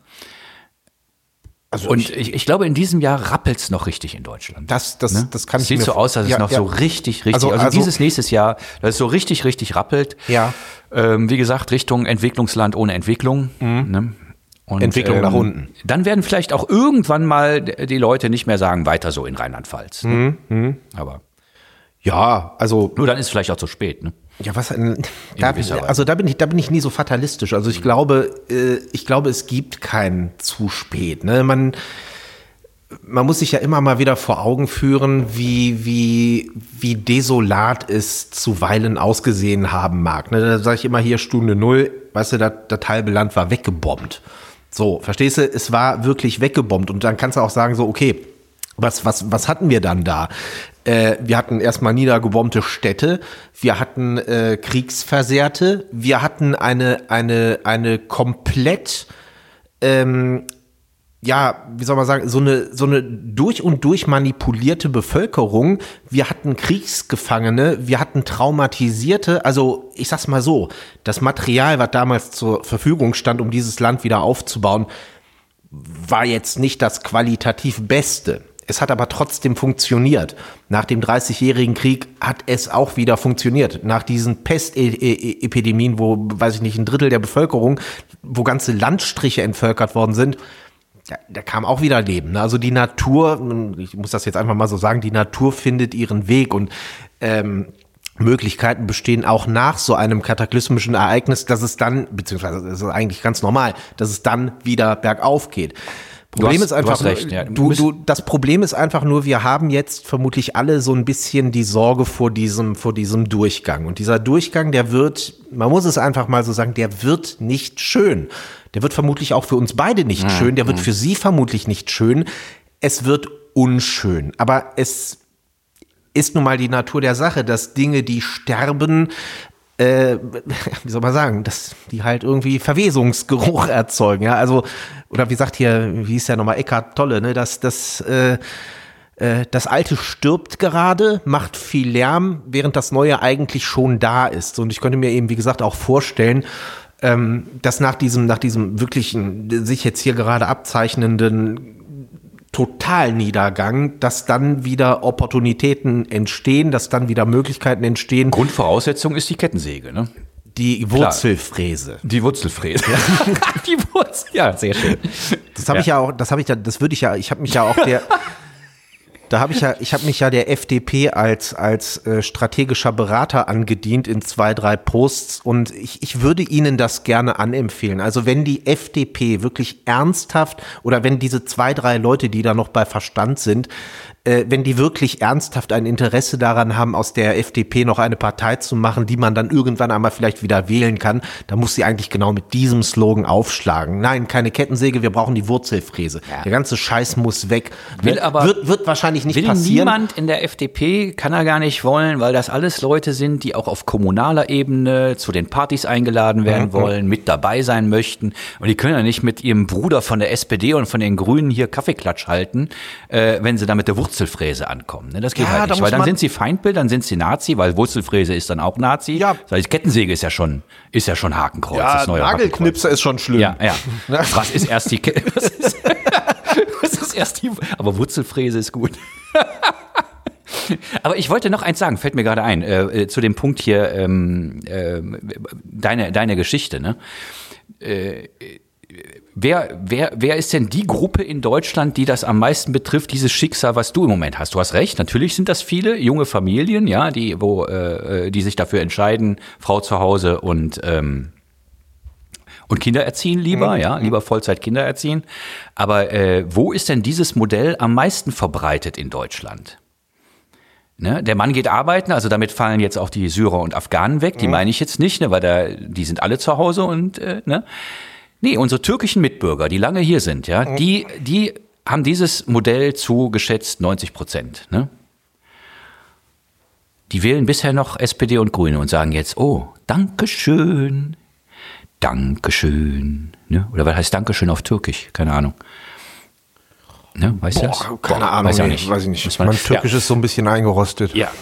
[SPEAKER 2] Also und ich glaube, in diesem Jahr rappelt's noch richtig in Deutschland.
[SPEAKER 1] Das kann ich mir
[SPEAKER 2] sieht so aus, dass es noch so richtig, also dieses nächstes Jahr, dass es so richtig rappelt.
[SPEAKER 1] Ja.
[SPEAKER 2] Wie gesagt, Richtung Entwicklungsland ohne Entwicklung. Mhm. Ne? Und,
[SPEAKER 1] Entwicklung nach unten.
[SPEAKER 2] Dann werden vielleicht auch irgendwann mal die Leute nicht mehr sagen, weiter so in Rheinland-Pfalz. Ne? Mhm. Aber
[SPEAKER 1] ja, also
[SPEAKER 2] nur dann ist es vielleicht auch zu spät, ne?
[SPEAKER 1] Ja, da bin ich nie so fatalistisch. Also ich glaube, es gibt kein zu spät. Ne? Man muss sich ja immer mal wieder vor Augen führen, wie desolat es zuweilen ausgesehen haben mag. Ne? Da sage ich immer hier Stunde Null, weißt du, das halbe Land war weggebombt. So, verstehst du? Es war wirklich weggebombt. Und dann kannst du auch sagen so, okay, was hatten wir dann da? Wir hatten erstmal niedergebombte Städte, wir hatten Kriegsversehrte, wir hatten eine komplett, wie soll man sagen, so eine durch und durch manipulierte Bevölkerung. Wir hatten Kriegsgefangene, wir hatten Traumatisierte. Also ich sag's mal so, das Material, was damals zur Verfügung stand, um dieses Land wieder aufzubauen, war jetzt nicht das qualitativ Beste. Es hat aber trotzdem funktioniert. Nach dem 30-jährigen Krieg hat es auch wieder funktioniert. Nach diesen Pestepidemien, wo, weiß ich nicht, ein Drittel der Bevölkerung, wo ganze Landstriche entvölkert worden sind, da kam auch wieder Leben. Also die Natur, ich muss das jetzt einfach mal so sagen, die Natur findet ihren Weg und Möglichkeiten bestehen auch nach so einem kataklysmischen Ereignis, dass es dann, beziehungsweise das ist eigentlich ganz normal, dass es dann wieder bergauf geht. Das Problem ist einfach nur, wir haben jetzt vermutlich alle so ein bisschen die Sorge vor diesem Durchgang. Und dieser Durchgang, der wird, man muss es einfach mal so sagen, der wird nicht schön. Der wird vermutlich auch für uns beide nicht schön. Der wird für Sie vermutlich nicht schön. Es wird unschön. Aber es ist nun mal die Natur der Sache, dass Dinge, die sterben, wie soll man sagen, dass die halt irgendwie Verwesungsgeruch erzeugen, ja, also, oder wie sagt hier, wie hieß der nochmal, Eckhart Tolle, ne, das Alte stirbt gerade, macht viel Lärm, während das Neue eigentlich schon da ist. Und ich könnte mir eben, wie gesagt, auch vorstellen, dass nach diesem wirklichen, sich jetzt hier gerade abzeichnenden Totalniedergang, dass dann wieder Opportunitäten entstehen, dass dann wieder Möglichkeiten entstehen.
[SPEAKER 2] Grundvoraussetzung ist die Kettensäge, ne?
[SPEAKER 1] Die Wurzelfräse.
[SPEAKER 2] Die Wurzelfräse. Die Wurzel. Ja, sehr schön.
[SPEAKER 1] Ich habe mich ja der FDP als strategischer Berater angedient in 2, 3 Posts und ich würde Ihnen das gerne anempfehlen. Also wenn die FDP wirklich ernsthaft oder wenn diese 2, 3 Leute, die da noch bei Verstand sind, wenn die wirklich ernsthaft ein Interesse daran haben, aus der FDP noch eine Partei zu machen, die man dann irgendwann einmal vielleicht wieder wählen kann, dann muss sie eigentlich genau mit diesem Slogan aufschlagen. Nein, keine Kettensäge, wir brauchen die Wurzelfräse. Ja. Der ganze Scheiß muss weg. Wird wahrscheinlich nicht passieren.
[SPEAKER 2] Niemand in der FDP kann er gar nicht wollen, weil das alles Leute sind, die auch auf kommunaler Ebene zu den Partys eingeladen werden wollen, mit dabei sein möchten. Und die können ja nicht mit ihrem Bruder von der SPD und von den Grünen hier Kaffeeklatsch halten, wenn sie da mit der Wurzelfräse ankommen. Das geht halt nicht, weil dann sind sie Feindbild, dann sind sie Nazi, weil Wurzelfräse ist dann auch Nazi. Ja. Das heißt, Kettensäge ist ja schon Hakenkreuz.
[SPEAKER 1] Ja,
[SPEAKER 2] das neue
[SPEAKER 1] Nagelknipser ist schon schlimm.
[SPEAKER 2] Ja. Was ist erst die aber Wurzelfräse ist gut. Aber ich wollte noch eins sagen, fällt mir gerade ein, zu dem Punkt hier, deine Geschichte, ne? Wer ist denn die Gruppe in Deutschland, die das am meisten betrifft, dieses Schicksal, was du im Moment hast? Du hast recht, natürlich sind das viele junge Familien, ja, die sich dafür entscheiden, Frau zu Hause und Kinder erziehen lieber, lieber Vollzeit Kinder erziehen. Aber wo ist denn dieses Modell am meisten verbreitet in Deutschland? Ne? Der Mann geht arbeiten, also damit fallen jetzt auch die Syrer und Afghanen weg, die meine ich jetzt nicht, ne, weil die sind alle zu Hause und ne? Nee, unsere türkischen Mitbürger, die lange hier sind, ja, die haben dieses Modell zu geschätzt 90%, ne? Die wählen bisher noch SPD und Grüne und sagen jetzt, oh, Dankeschön, Dankeschön, ne? Oder was heißt Dankeschön auf Türkisch? Keine Ahnung. Ne, weißt du das?
[SPEAKER 1] Keine Ahnung, weiß ich nicht. Mein Türkisch ist so ein bisschen eingerostet.
[SPEAKER 2] Ja.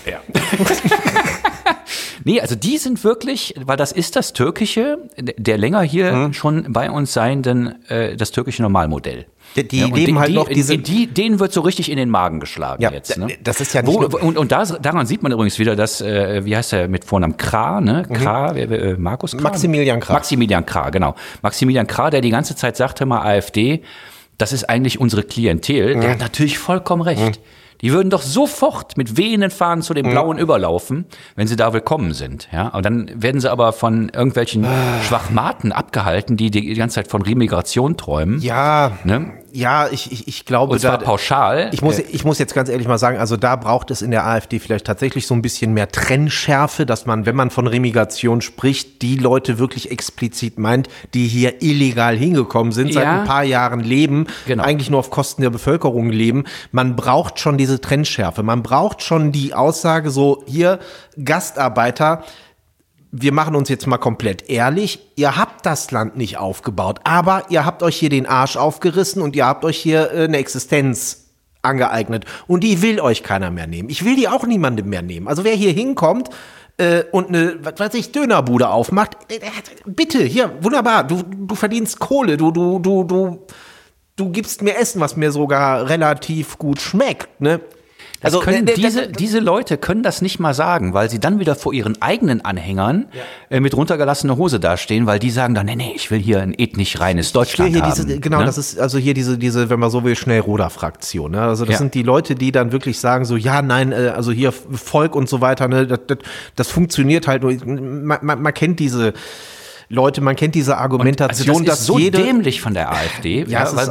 [SPEAKER 2] Nee, also die sind wirklich, weil das ist das türkische, der länger hier schon bei uns seienden, das türkische Normalmodell.
[SPEAKER 1] Die leben halt noch diese...
[SPEAKER 2] Denen wird so richtig in den Magen geschlagen jetzt. Ne?
[SPEAKER 1] Das ist ja nicht
[SPEAKER 2] und daran sieht man übrigens wieder, dass, wie heißt der mit Vornamen, Krah, ne? Krah, Markus Krah?
[SPEAKER 1] Maximilian Krah,
[SPEAKER 2] genau. Maximilian Krah, der die ganze Zeit sagte mal, AfD, das ist eigentlich unsere Klientel. Der hat natürlich vollkommen recht. Die würden doch sofort mit wehenden Fahnen zu den Blauen überlaufen, wenn sie da willkommen sind. Ja? Und dann werden sie aber von irgendwelchen Schwachmaten abgehalten, die ganze Zeit von Remigration träumen.
[SPEAKER 1] Ja,
[SPEAKER 2] ne?
[SPEAKER 1] Ja, ich glaube,
[SPEAKER 2] und zwar pauschal.
[SPEAKER 1] Ich muss jetzt ganz ehrlich mal sagen, also da braucht es in der AfD vielleicht tatsächlich so ein bisschen mehr Trennschärfe, dass man, wenn man von Remigration spricht, die Leute wirklich explizit meint, die hier illegal hingekommen sind, seit ein paar Jahren leben, eigentlich nur auf Kosten der Bevölkerung leben. Man braucht schon diese Trennschärfe. Man braucht schon die Aussage so, hier, Gastarbeiter, wir machen uns jetzt mal komplett ehrlich, ihr habt das Land nicht aufgebaut, aber ihr habt euch hier den Arsch aufgerissen und ihr habt euch hier eine Existenz angeeignet und die will euch keiner mehr nehmen. Ich will die auch niemandem mehr nehmen. Also wer hier hinkommt und eine, Dönerbude aufmacht, bitte, hier, wunderbar, du verdienst Kohle, du gibst mir Essen, was mir sogar relativ gut schmeckt, ne?
[SPEAKER 2] Also diese Leute können das nicht mal sagen, weil sie dann wieder vor ihren eigenen Anhängern mit runtergelassener Hose dastehen, weil die sagen dann, nee, ich will hier ein ethnisch reines Deutschland haben.
[SPEAKER 1] Ne? Das ist also hier diese, wenn man so will, Schnellroder-Fraktion. Ne? Also das sind die Leute, die dann wirklich sagen so, ja, nein, also hier Volk und so weiter, ne? Das funktioniert halt nur. Man kennt diese Leute, man kennt diese Argumentation,
[SPEAKER 2] also das ist so dämlich von der AfD,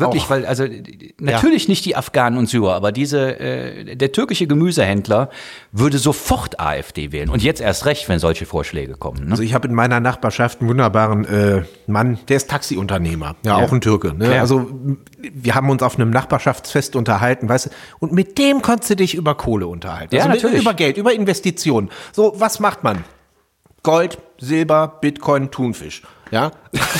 [SPEAKER 2] natürlich nicht die Afghanen und Syrer, aber der türkische Gemüsehändler würde sofort AfD wählen und jetzt erst recht, wenn solche Vorschläge kommen. Ne?
[SPEAKER 1] Also ich habe in meiner Nachbarschaft einen wunderbaren Mann, der ist Taxiunternehmer, auch ein Türke. Ne? Ja. Also wir haben uns auf einem Nachbarschaftsfest unterhalten, weißt du, und mit dem konntest du dich über Kohle unterhalten, natürlich. Über Geld, über Investitionen. So, was macht man? Gold, Silber, Bitcoin, Thunfisch, ja.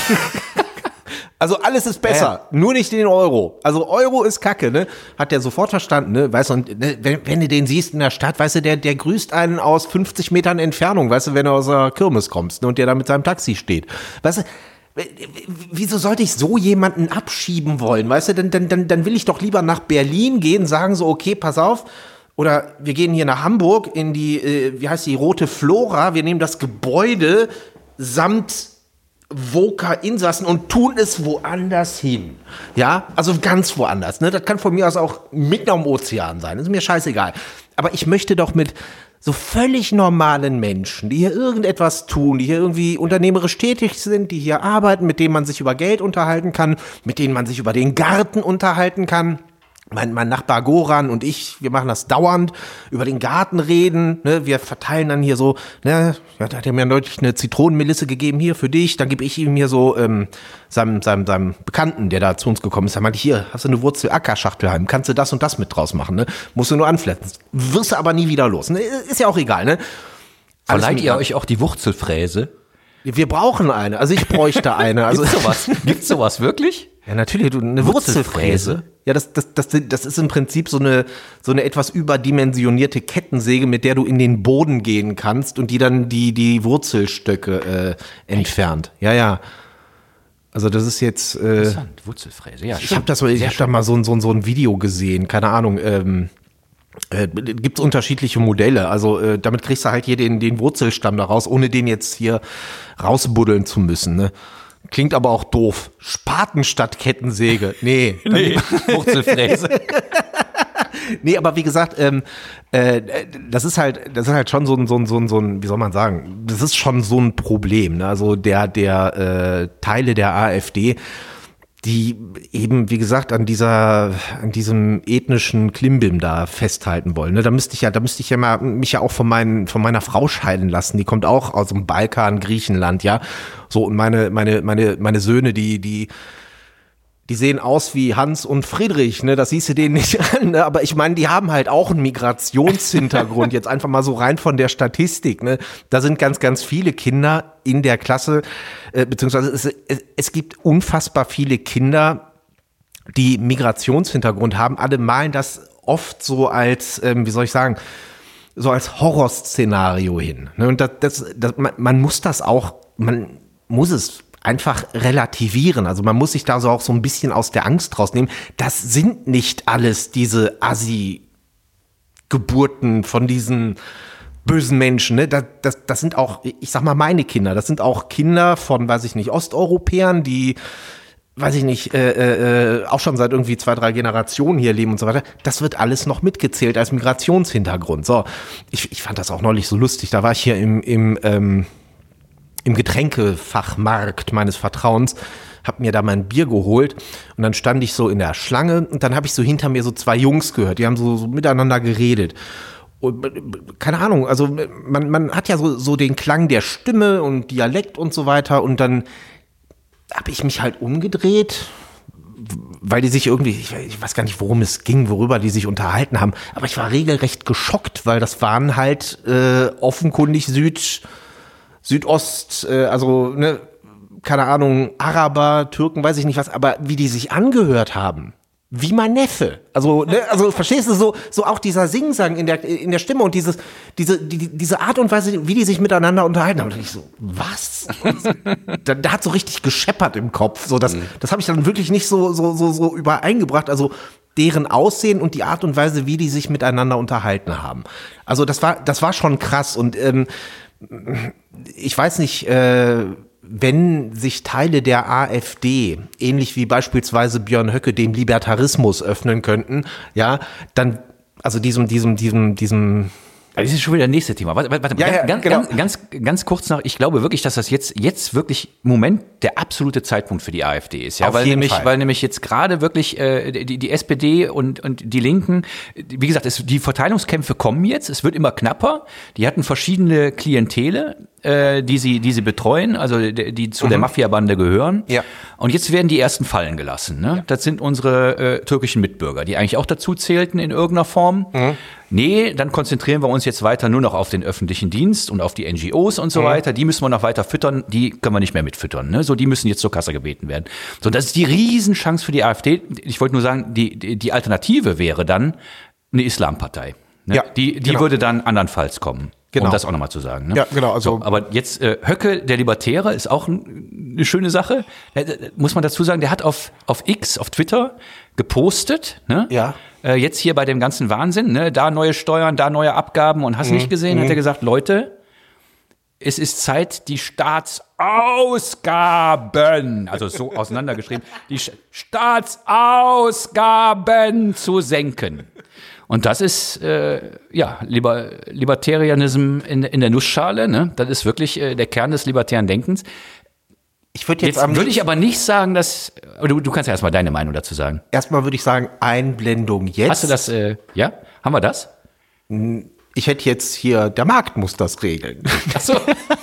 [SPEAKER 1] Also alles ist besser, nur nicht den Euro. Also Euro ist Kacke, ne? Hat der sofort verstanden, ne? Weißt du, und ne, wenn du den siehst in der Stadt, weißt du, der grüßt einen aus 50 Metern Entfernung, weißt du, wenn du aus der Kirmes kommst, ne? Und der da mit seinem Taxi steht. Weißt du, Wieso sollte ich so jemanden abschieben wollen? Weißt du, dann will ich doch lieber nach Berlin gehen, sagen so, okay, pass auf. Oder wir gehen hier nach Hamburg in die, wie heißt die, Rote Flora. Wir nehmen das Gebäude samt Voka-Insassen und tun es woanders hin. Ja, also ganz woanders. Ne? Das kann von mir aus auch mitten am Ozean sein. Das ist mir scheißegal. Aber ich möchte doch mit so völlig normalen Menschen, die hier irgendetwas tun, die hier irgendwie unternehmerisch tätig sind, die hier arbeiten, mit denen man sich über Geld unterhalten kann, mit denen man sich über den Garten unterhalten kann. Mein Nachbar Goran und ich, wir machen das dauernd, über den Garten reden, ne, wir verteilen dann hier so, ne, da hat er mir neulich eine Zitronenmelisse gegeben, hier für dich, dann gebe ich ihm hier so, seinem Bekannten, der da zu uns gekommen ist, da meinte ich, hier, hast du eine Wurzel-Acker-Schachtelheim, kannst du das und das mit draus machen, ne, musst du nur anfletzen, wirst du aber nie wieder los, ne, ist ja auch egal, ne.
[SPEAKER 2] Verleiht ihr euch auch die Wurzelfräse?
[SPEAKER 1] Wir brauchen eine, also ich bräuchte eine. Also
[SPEAKER 2] Gibt's sowas wirklich?
[SPEAKER 1] Ja, natürlich, eine Wurzelfräse. Ja, das ist im Prinzip so eine etwas überdimensionierte Kettensäge, mit der du in den Boden gehen kannst und die dann die Wurzelstöcke entfernt. Ja. Also das ist jetzt
[SPEAKER 2] interessant, Wurzelfräse. Ja,
[SPEAKER 1] ich habe da mal so ein Video gesehen, keine Ahnung, gibt's unterschiedliche Modelle, also damit kriegst du halt hier den Wurzelstamm da raus, ohne den jetzt hier rausbuddeln zu müssen, ne? Klingt aber auch doof. Spaten statt Kettensäge. Nee.
[SPEAKER 2] Wurzelfräse.
[SPEAKER 1] Nee, aber wie gesagt, das ist halt schon so ein, wie soll man sagen, das ist schon so ein Problem, ne? Also der Teile der AfD, die eben, wie gesagt, an diesem ethnischen Klimbim da festhalten wollen. Ne? Da müsste ich ja mal mich ja auch von meiner Frau scheiden lassen. Die kommt auch aus dem Balkan, Griechenland, ja. So, und meine Söhne, die sehen aus wie Hans und Friedrich, ne? Das siehst du denen nicht an, ne? Aber ich meine, die haben halt auch einen Migrationshintergrund, jetzt einfach mal so rein von der Statistik, ne? Da sind ganz, ganz viele Kinder in der Klasse, beziehungsweise es gibt unfassbar viele Kinder, die Migrationshintergrund haben. Alle malen das oft so als, wie soll ich sagen, so als Horrorszenario hin, ne? Und man muss es einfach relativieren. Also man muss sich da so auch so ein bisschen aus der Angst rausnehmen. Das sind nicht alles diese Assi-Geburten von diesen bösen Menschen. Ne? Das sind auch, ich sag mal, meine Kinder. Das sind auch Kinder von, weiß ich nicht, Osteuropäern, die, weiß ich nicht, auch schon seit irgendwie 2-3 Generationen hier leben und so weiter. Das wird alles noch mitgezählt als Migrationshintergrund. So, ich fand das auch neulich so lustig. Da war ich hier im Getränkefachmarkt meines Vertrauens, hab mir da mein Bier geholt und dann stand ich so in der Schlange und dann habe ich so hinter mir so 2 Jungs gehört, die haben so miteinander geredet. Und, keine Ahnung, also man hat ja so den Klang der Stimme und Dialekt und so weiter und dann habe ich mich halt umgedreht, weil die sich irgendwie, ich weiß gar nicht, worum es ging, worüber die sich unterhalten haben, aber ich war regelrecht geschockt, weil das waren halt offenkundig Südost, also, ne, keine Ahnung, Araber, Türken, weiß ich nicht was, aber wie die sich angehört haben, wie mein Neffe. Also, ne, also verstehst du, so auch dieser Singsang in der Stimme und diese Art und Weise, wie die sich miteinander unterhalten haben. Und ich so, was? Da hat so richtig gescheppert im Kopf. So, das habe ich dann wirklich nicht so übereingebracht. Also deren Aussehen und die Art und Weise, wie die sich miteinander unterhalten haben. Also das war schon krass und ich weiß nicht, wenn sich Teile der AfD, ähnlich wie beispielsweise Björn Höcke, dem Libertarismus öffnen könnten, ja, dann, also diesem
[SPEAKER 2] Das ist schon wieder das nächste Thema. Warte,
[SPEAKER 1] genau.
[SPEAKER 2] ganz kurz noch. Ich glaube wirklich, dass das jetzt wirklich im Moment der absolute Zeitpunkt für die AfD ist. Ja,
[SPEAKER 1] Auf jeden Fall.
[SPEAKER 2] Weil nämlich jetzt gerade wirklich die SPD und die Linken, wie gesagt, die Verteilungskämpfe kommen jetzt. Es wird immer knapper. Die hatten verschiedene Klientele, die sie betreuen, also die zu der Mafia-Bande gehören.
[SPEAKER 1] Ja.
[SPEAKER 2] Und jetzt werden die ersten fallen gelassen. Ne? Ja. Das sind unsere türkischen Mitbürger, die eigentlich auch dazu zählten in irgendeiner Form. Nee, dann konzentrieren wir uns jetzt weiter nur noch auf den öffentlichen Dienst und auf die NGOs und so weiter. Die müssen wir noch weiter füttern, die können wir nicht mehr mitfüttern. Ne? So, die müssen jetzt zur Kasse gebeten werden. So, das ist die Riesenchance für die AfD. Ich wollte nur sagen, die Alternative wäre dann eine Islampartei. Ne?
[SPEAKER 1] Ja,
[SPEAKER 2] die
[SPEAKER 1] genau.
[SPEAKER 2] würde dann andernfalls kommen.
[SPEAKER 1] Genau.
[SPEAKER 2] Um das auch nochmal zu sagen. Ne?
[SPEAKER 1] Ja, genau. Also,
[SPEAKER 2] so, aber jetzt Höcke, der Libertäre, ist auch eine schöne Sache. Muss man dazu sagen, der hat auf X, auf Twitter gepostet. Ne?
[SPEAKER 1] Ja.
[SPEAKER 2] Jetzt hier bei dem ganzen Wahnsinn, ne? Da neue Steuern, da neue Abgaben und hast nicht gesehen, hat er gesagt, Leute, es ist Zeit, die Staatsausgaben, also so auseinandergeschrieben, die Staatsausgaben zu senken. Und das ist, Libertarianism in der Nussschale, ne? Das ist wirklich der Kern des libertären Denkens. Jetzt würde ich aber nicht sagen, dass, du kannst ja erstmal deine Meinung dazu sagen.
[SPEAKER 1] Erstmal würde ich sagen, Einblendung jetzt.
[SPEAKER 2] Hast du das, ja? Haben wir das?
[SPEAKER 1] Ich hätte jetzt hier, der Markt muss das regeln.
[SPEAKER 2] Ach so.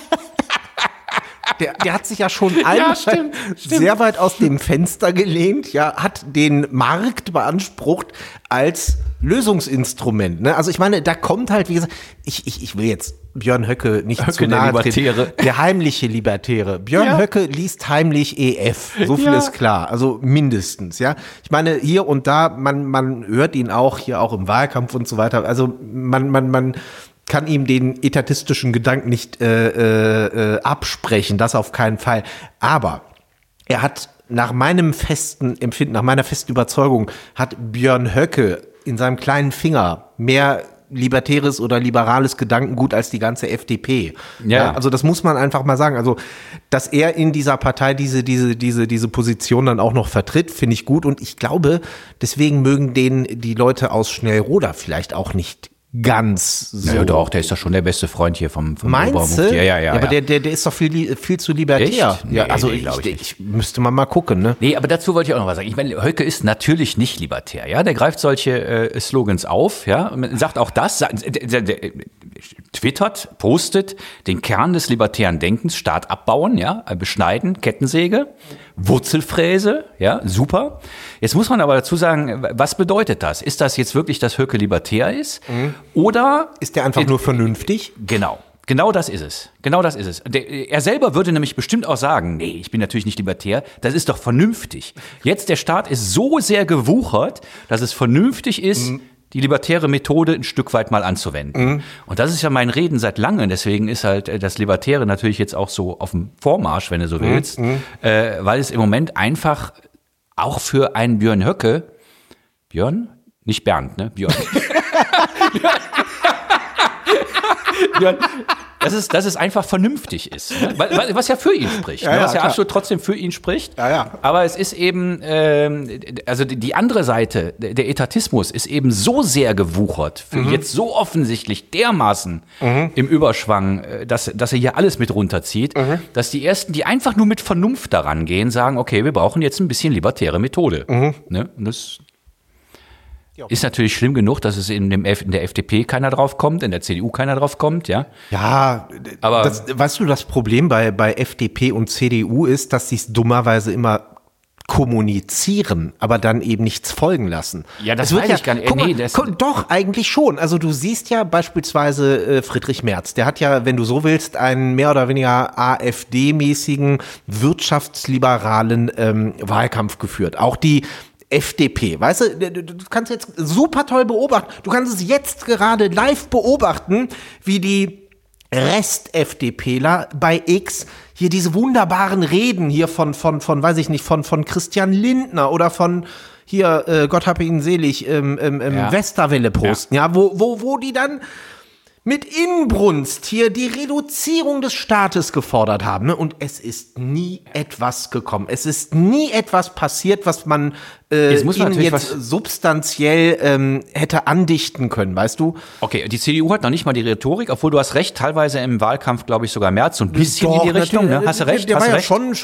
[SPEAKER 1] Der hat sich ja schon sehr weit aus dem Fenster gelehnt, ja, hat den Markt beansprucht als Lösungsinstrument. Ne? Also ich meine, da kommt halt, wie gesagt, ich will jetzt Björn Höcke nicht zu nahe treten. Der heimliche Libertäre. Björn Höcke liest heimlich EF. So viel ist klar. Also mindestens, ja. Ich meine, hier und da, man hört ihn auch hier auch im Wahlkampf und so weiter. Also man kann ihm den etatistischen Gedanken nicht absprechen, das auf keinen Fall. Aber er hat nach meinem festen Empfinden, nach meiner festen Überzeugung, hat Björn Höcke in seinem kleinen Finger mehr libertäres oder liberales Gedankengut als die ganze FDP. Ja, also das muss man einfach mal sagen. Also, dass er in dieser Partei diese Position dann auch noch vertritt, finde ich gut. Und ich glaube, deswegen mögen den die Leute aus Schnellroda vielleicht auch nicht ganz so.
[SPEAKER 2] Ja, doch, der ist doch schon der beste Freund hier vom
[SPEAKER 1] Meinst du? Ja, aber der ist doch viel zu libertär.
[SPEAKER 2] Echt?
[SPEAKER 1] Ja, also ich müsste mal gucken, ne?
[SPEAKER 2] Nee, aber dazu wollte ich auch noch was sagen. Ich meine, Höcke ist natürlich nicht libertär, ja? Der greift solche Slogans auf, ja? Und sagt auch das, der twittert, postet den Kern des libertären Denkens, Staat abbauen, ja? Beschneiden, Kettensäge, Wurzelfräse, ja? Super. Jetzt muss man aber dazu sagen, was bedeutet das? Ist das jetzt wirklich, dass Höcke libertär ist? Oder
[SPEAKER 1] ist der einfach nur vernünftig?
[SPEAKER 2] Genau das ist es. Er selber würde nämlich bestimmt auch sagen, nee, ich bin natürlich nicht libertär, das ist doch vernünftig. Jetzt der Staat ist so sehr gewuchert, dass es vernünftig ist, die libertäre Methode ein Stück weit mal anzuwenden. Und das ist ja mein Reden seit langem, deswegen ist halt das Libertäre natürlich jetzt auch so auf dem Vormarsch, wenn du so willst, weil es im Moment einfach auch für einen Björn Höcke, Björn? Nicht Bernd, ne? Björn. Björn, dass es einfach vernünftig ist. Ne? Was ja für ihn spricht.
[SPEAKER 1] Ja,
[SPEAKER 2] ne? Was ja
[SPEAKER 1] klar.
[SPEAKER 2] absolut trotzdem für ihn spricht.
[SPEAKER 1] Ja.
[SPEAKER 2] Aber es ist eben, also die andere Seite, der Etatismus ist eben so sehr gewuchert, für jetzt so offensichtlich dermaßen im Überschwang, dass er hier alles mit runterzieht, dass die Ersten, die einfach nur mit Vernunft daran gehen, sagen, okay, wir brauchen jetzt ein bisschen libertäre Methode. Ne? Und das ist natürlich schlimm genug, dass es in der FDP keiner drauf kommt, in der CDU keiner drauf kommt, ja.
[SPEAKER 1] Ja, aber weißt du, das Problem bei FDP und CDU ist, dass sie es dummerweise immer kommunizieren, aber dann eben nichts folgen lassen.
[SPEAKER 2] Ja, das weiß ich gar nicht.
[SPEAKER 1] Doch, eigentlich schon. Also du siehst ja beispielsweise Friedrich Merz, der hat ja, wenn du so willst, einen mehr oder weniger AfD-mäßigen, wirtschaftsliberalen Wahlkampf geführt. Auch die FDP, weißt du, du kannst jetzt super toll beobachten, du kannst es jetzt gerade live beobachten, wie die Rest-FDPler bei X hier diese wunderbaren Reden hier von weiß ich nicht, von Christian Lindner oder von hier, Gott hab ihn selig, Westerwelle posten, ja, wo die dann mit Inbrunst hier die Reduzierung des Staates gefordert haben. Ne? Und es ist nie etwas gekommen. Es ist nie etwas passiert, was man ihnen jetzt substanziell hätte andichten können, weißt du?
[SPEAKER 2] Okay, die CDU hat noch nicht mal die Rhetorik, obwohl du hast recht, teilweise im Wahlkampf, glaube ich, sogar Merz so ein bisschen in die Richtung. Ne? Hast du recht?
[SPEAKER 1] Der war ja schon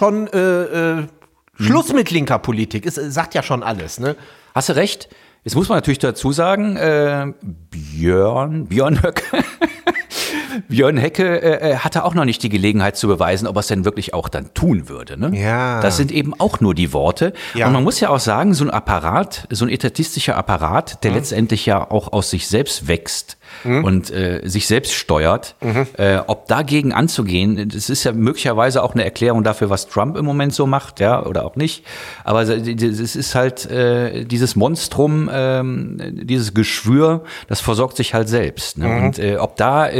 [SPEAKER 1] Schluss mit linker Politik. Es sagt ja schon alles. Ne?
[SPEAKER 2] Hast du recht? Jetzt muss man natürlich dazu sagen, Björn Höcke, Björn Höcke hatte auch noch nicht die Gelegenheit zu beweisen, ob er es denn wirklich auch dann tun würde. Ne?
[SPEAKER 1] Ja.
[SPEAKER 2] Das sind eben auch nur die Worte. Ja. Und man muss ja auch sagen, so ein Apparat, so ein etatistischer Apparat, der letztendlich ja auch aus sich selbst wächst und sich selbst steuert, ob dagegen anzugehen, das ist ja möglicherweise auch eine Erklärung dafür, was Trump im Moment so macht, ja, oder auch nicht. Aber es ist halt dieses Monstrum, dieses Geschwür, das versorgt sich halt selbst. Ne? Und ob da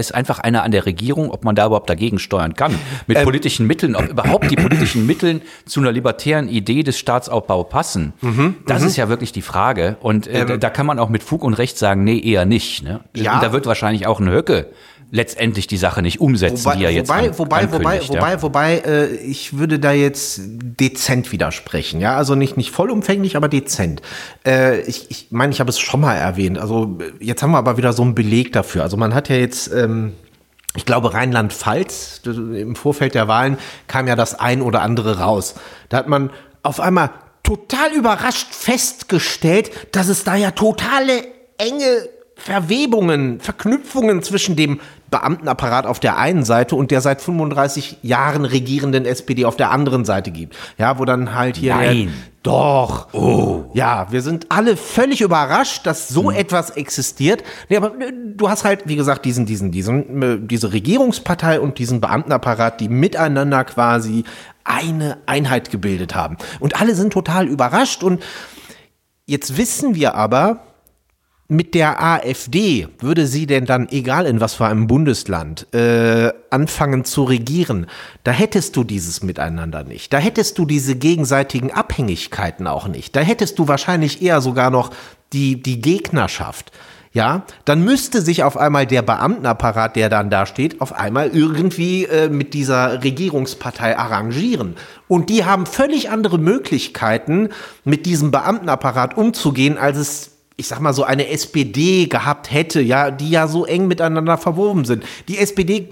[SPEAKER 2] ist einfach einer an der Regierung, ob man da überhaupt dagegen steuern kann. Mit politischen Mitteln, ob überhaupt die politischen Mittel zu einer libertären Idee des Staatsaufbaus passen. Das ist ja wirklich die Frage. Und da kann man auch mit Fug und Recht sagen, nee, eher nicht. Ne? Ja. Und da wird wahrscheinlich auch ein Höcke letztendlich die Sache nicht umsetzen, die er jetzt
[SPEAKER 1] Wobei, ich würde da jetzt dezent widersprechen, ja, also nicht vollumfänglich, aber dezent. Ich meine, ich habe es schon mal erwähnt, also jetzt haben wir aber wieder so einen Beleg dafür, also man hat ja jetzt, ich glaube Rheinland-Pfalz, im Vorfeld der Wahlen kam ja das ein oder andere raus, da hat man auf einmal total überrascht festgestellt, dass es da ja totale enge Verknüpfungen zwischen dem Beamtenapparat auf der einen Seite und der seit 35 Jahren regierenden SPD auf der anderen Seite gibt. Ja, wo dann halt hier...
[SPEAKER 2] Nein.
[SPEAKER 1] Doch. Oh. Ja, wir sind alle völlig überrascht, dass so etwas existiert. Nee, aber du hast halt, wie gesagt, diese Regierungspartei und diesen Beamtenapparat, die miteinander quasi eine Einheit gebildet haben. Und alle sind total überrascht. Und jetzt wissen wir aber, mit der AfD würde sie denn dann, egal in was für einem Bundesland, anfangen zu regieren, da hättest du dieses Miteinander nicht. Da hättest du diese gegenseitigen Abhängigkeiten auch nicht. Da hättest du wahrscheinlich eher sogar noch die Gegnerschaft. Ja, dann müsste sich auf einmal der Beamtenapparat, der dann da steht, auf einmal irgendwie mit dieser Regierungspartei arrangieren. Und die haben völlig andere Möglichkeiten, mit diesem Beamtenapparat umzugehen, als es, ich sag mal, so eine SPD gehabt hätte, ja, die ja so eng miteinander verwoben sind. Die SPD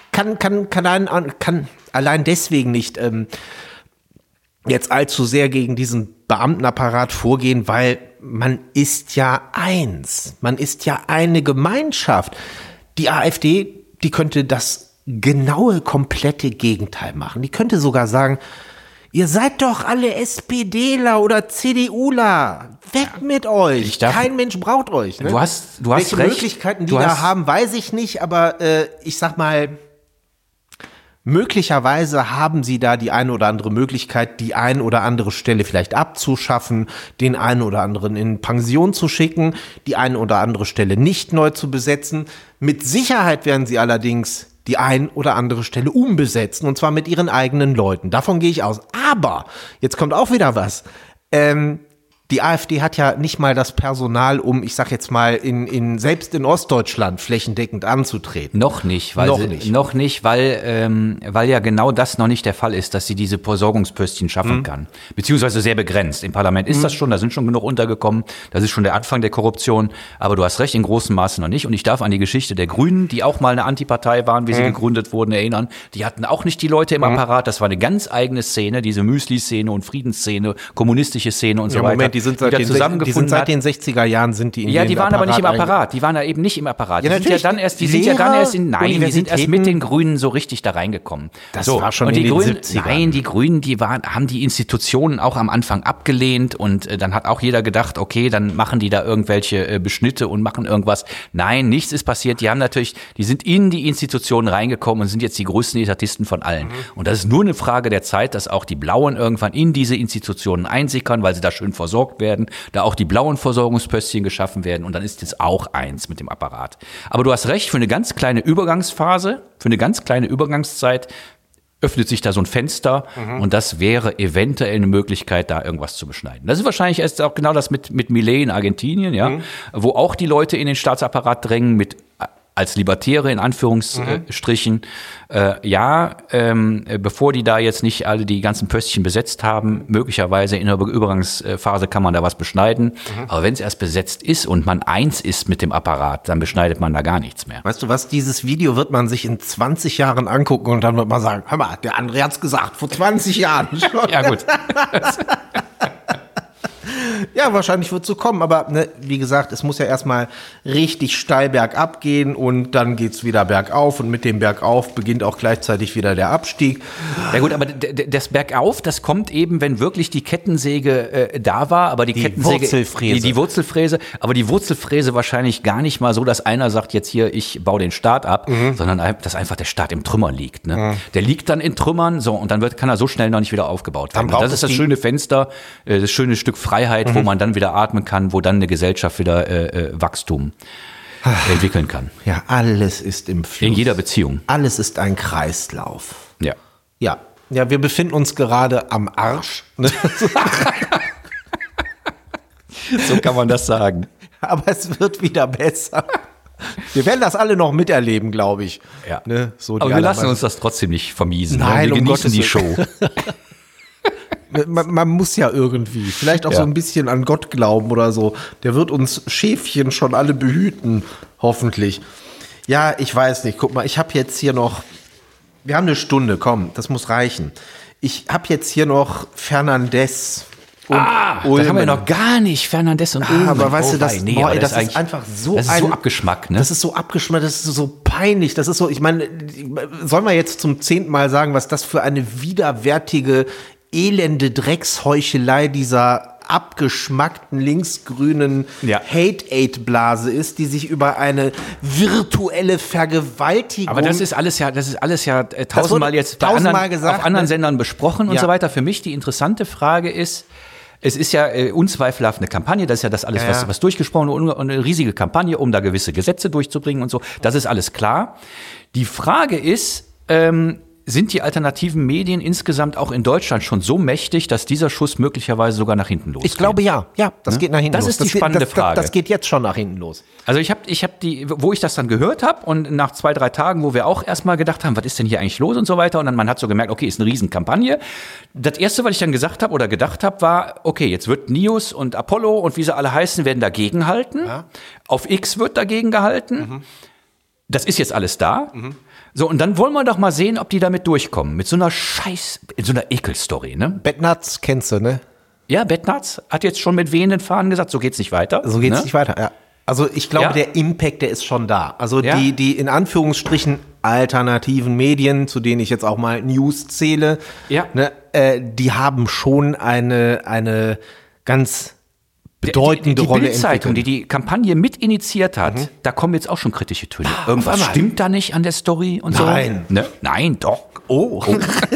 [SPEAKER 1] kann allein deswegen nicht jetzt allzu sehr gegen diesen Beamtenapparat vorgehen, weil man ist ja eins. Man ist ja eine Gemeinschaft. Die AfD, die könnte das genaue, komplette Gegenteil machen. Die könnte sogar sagen, ihr seid doch alle SPDler oder CDUler. Weg mit euch. Kein Mensch braucht euch. Ne?
[SPEAKER 2] Du hast
[SPEAKER 1] Welche
[SPEAKER 2] recht.
[SPEAKER 1] Möglichkeiten die da haben, weiß ich nicht. Aber ich sag mal, möglicherweise haben sie da die eine oder andere Möglichkeit, die ein oder andere Stelle vielleicht abzuschaffen, den einen oder anderen in Pension zu schicken, die eine oder andere Stelle nicht neu zu besetzen. Mit Sicherheit werden sie allerdings die ein oder andere Stelle umbesetzen, und zwar mit ihren eigenen Leuten. Davon gehe ich aus. Aber, jetzt kommt auch wieder was, die AfD hat ja nicht mal das Personal, um, ich sag jetzt mal, selbst in Ostdeutschland flächendeckend anzutreten.
[SPEAKER 2] Noch nicht, weil ja genau das noch nicht der Fall ist, dass sie diese Versorgungspöstchen schaffen kann. Beziehungsweise sehr begrenzt. Im Parlament ist das schon, da sind schon genug untergekommen. Das ist schon der Anfang der Korruption. Aber du hast recht, in großem Maße noch nicht. Und ich darf an die Geschichte der Grünen, die auch mal eine Antipartei waren, wie sie gegründet wurden, erinnern. Die hatten auch nicht die Leute im Apparat. Das war eine ganz eigene Szene, diese Müsli-Szene und Friedensszene, kommunistische Szene und so weiter.
[SPEAKER 1] Die sind seit den 60er Jahren sind die in
[SPEAKER 2] Ja, die waren aber nicht im Apparat. Die waren da eben nicht im Apparat. Die sind ja dann erst mit den Grünen so richtig da reingekommen.
[SPEAKER 1] Das war schon in den 70ern.
[SPEAKER 2] Nein, die Grünen, haben die Institutionen auch am Anfang abgelehnt und dann hat auch jeder gedacht, okay, dann machen die da irgendwelche Beschnitte und machen irgendwas. Nein, nichts ist passiert. Die sind in die Institutionen reingekommen und sind jetzt die größten Etatisten von allen. Und das ist nur eine Frage der Zeit, dass auch die Blauen irgendwann in diese Institutionen einsickern, weil sie da schön versorgt werden, da auch die blauen Versorgungspöstchen geschaffen werden, und dann ist jetzt auch eins mit dem Apparat. Aber du hast recht, für eine ganz kleine Übergangsphase, für eine ganz kleine Übergangszeit öffnet sich da so ein Fenster, und das wäre eventuell eine Möglichkeit, da irgendwas zu beschneiden. Das ist wahrscheinlich erst auch genau das mit Milei in Argentinien, ja, wo auch die Leute in den Staatsapparat drängen als Libertäre in Anführungsstrichen, bevor die da jetzt nicht alle die ganzen Pöstchen besetzt haben, möglicherweise in der Übergangsphase kann man da was beschneiden, aber wenn es erst besetzt ist und man eins ist mit dem Apparat, dann beschneidet man da gar nichts mehr.
[SPEAKER 1] Weißt du was, dieses Video wird man sich in 20 Jahren angucken und dann wird man sagen, hör mal, der André hat's gesagt, vor 20 Jahren schon.
[SPEAKER 2] Ja, gut.
[SPEAKER 1] Ja, wahrscheinlich wird es so kommen, aber wie gesagt, es muss ja erstmal richtig steil bergab gehen und dann geht's wieder bergauf, und mit dem Bergauf beginnt auch gleichzeitig wieder der Abstieg.
[SPEAKER 2] Ja gut, aber das Bergauf, das kommt eben, wenn wirklich die Kettensäge da war, aber die Wurzelfräse, aber die Wurzelfräse wahrscheinlich gar nicht mal so, dass einer sagt, jetzt hier, ich baue den Staat ab, sondern dass einfach der Staat im Trümmern liegt. Ne? Der liegt dann in Trümmern, so, und dann kann er so schnell noch nicht wieder aufgebaut werden. Das ist das schöne Fenster, das schöne Stück Freiheit, wo man dann wieder atmen kann, wo dann eine Gesellschaft wieder Wachstum entwickeln kann.
[SPEAKER 1] Ja, alles ist im Fluss.
[SPEAKER 2] In jeder Beziehung.
[SPEAKER 1] Alles ist ein Kreislauf.
[SPEAKER 2] Ja.
[SPEAKER 1] Ja. Ja, wir befinden uns gerade am Arsch.
[SPEAKER 2] So kann man das sagen.
[SPEAKER 1] Aber es wird wieder besser. Wir werden das alle noch miterleben, glaube ich.
[SPEAKER 2] Ja.
[SPEAKER 1] Ne? So
[SPEAKER 2] aber wir lassen uns das trotzdem nicht vermiesen.
[SPEAKER 1] Nein,
[SPEAKER 2] wir genießen die Show.
[SPEAKER 1] Man muss ja irgendwie, vielleicht auch so ein bisschen an Gott glauben oder so. Der wird uns Schäfchen schon alle behüten, hoffentlich. Ja, ich weiß nicht. Guck mal, ich habe jetzt hier noch, wir haben eine Stunde, komm, das muss reichen. Ich habe jetzt hier noch Fernandes und Ullmann.
[SPEAKER 2] Das haben wir noch gar nicht, Fernandes und Ullmann.
[SPEAKER 1] Aber weißt du, das
[SPEAKER 2] ist
[SPEAKER 1] einfach so
[SPEAKER 2] das ist so abgeschmackt, ne?
[SPEAKER 1] Das ist so abgeschmackt, das ist so peinlich. Das ist so, ich meine, sollen wir jetzt zum 10. Mal sagen, was das für eine widerwärtige, elende Drecksheuchelei dieser abgeschmackten linksgrünen Hate-Aid-Blase ist, die sich über eine virtuelle Vergewaltigung...
[SPEAKER 2] Aber das ist alles ja tausendmal jetzt auf anderen Sendern besprochen und so weiter. Für mich die interessante Frage ist, es ist ja unzweifelhaft eine Kampagne, das ist ja das alles, was durchgesprochen wurde, und eine riesige Kampagne, um da gewisse Gesetze durchzubringen und so. Das ist alles klar. Die Frage ist, sind die alternativen Medien insgesamt auch in Deutschland schon so mächtig, dass dieser Schuss möglicherweise sogar nach hinten losgeht?
[SPEAKER 1] Ich glaube ja. Ja, das geht nach hinten los.
[SPEAKER 2] Das ist die spannende Frage.
[SPEAKER 1] Das geht jetzt schon nach hinten los.
[SPEAKER 2] Also ich hab wo ich das dann gehört habe und nach 2-3 Tagen, wo wir auch erstmal gedacht haben, was ist denn hier eigentlich los und so weiter, und dann man hat so gemerkt, okay, ist eine Riesenkampagne. Das erste, was ich dann gesagt habe oder gedacht habe, war, okay, jetzt wird Nius und Apollo und wie sie alle heißen, werden dagegen halten. Ja. Auf X wird dagegen gehalten. Mhm. Das ist jetzt alles da. Mhm. So, und dann wollen wir doch mal sehen, ob die damit durchkommen. Mit so einer so einer Ekelstory, ne?
[SPEAKER 1] Bettnatz kennst du, ne?
[SPEAKER 2] Ja, Bettnatz hat jetzt schon mit wehenden Fahnen gesagt, so geht's nicht weiter.
[SPEAKER 1] So geht's nicht weiter, ja. Also ich glaube, der Impact, der ist schon da. Also die in Anführungsstrichen alternativen Medien, zu denen ich jetzt auch mal News zähle, ne, die haben schon eine ganz bedeutende Rolle entwickelt.
[SPEAKER 2] Die Bild-Zeitung, die Kampagne mit initiiert hat, da kommen jetzt auch schon kritische Töne. Irgendwas stimmt da nicht an der Story und so? Ne? Nein, doch. Oh.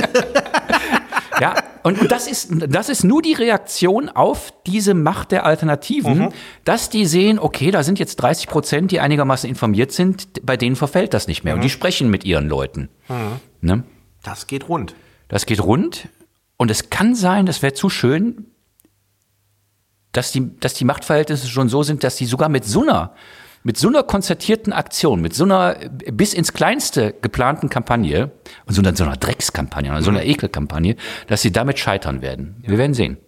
[SPEAKER 2] Ja, und das ist nur die Reaktion auf diese Macht der Alternativen, dass die sehen, okay, da sind jetzt 30%, die einigermaßen informiert sind, bei denen verfällt das nicht mehr. Und die sprechen mit ihren Leuten. Ne?
[SPEAKER 1] Das geht rund.
[SPEAKER 2] Und es kann sein, das wäre zu schön, dass die Machtverhältnisse schon so sind, dass die sogar mit so einer konzertierten Aktion, mit so einer bis ins Kleinste geplanten Kampagne und so einer Dreckskampagne oder so einer Ekelkampagne, dass sie damit scheitern werden. Ja. Wir werden sehen.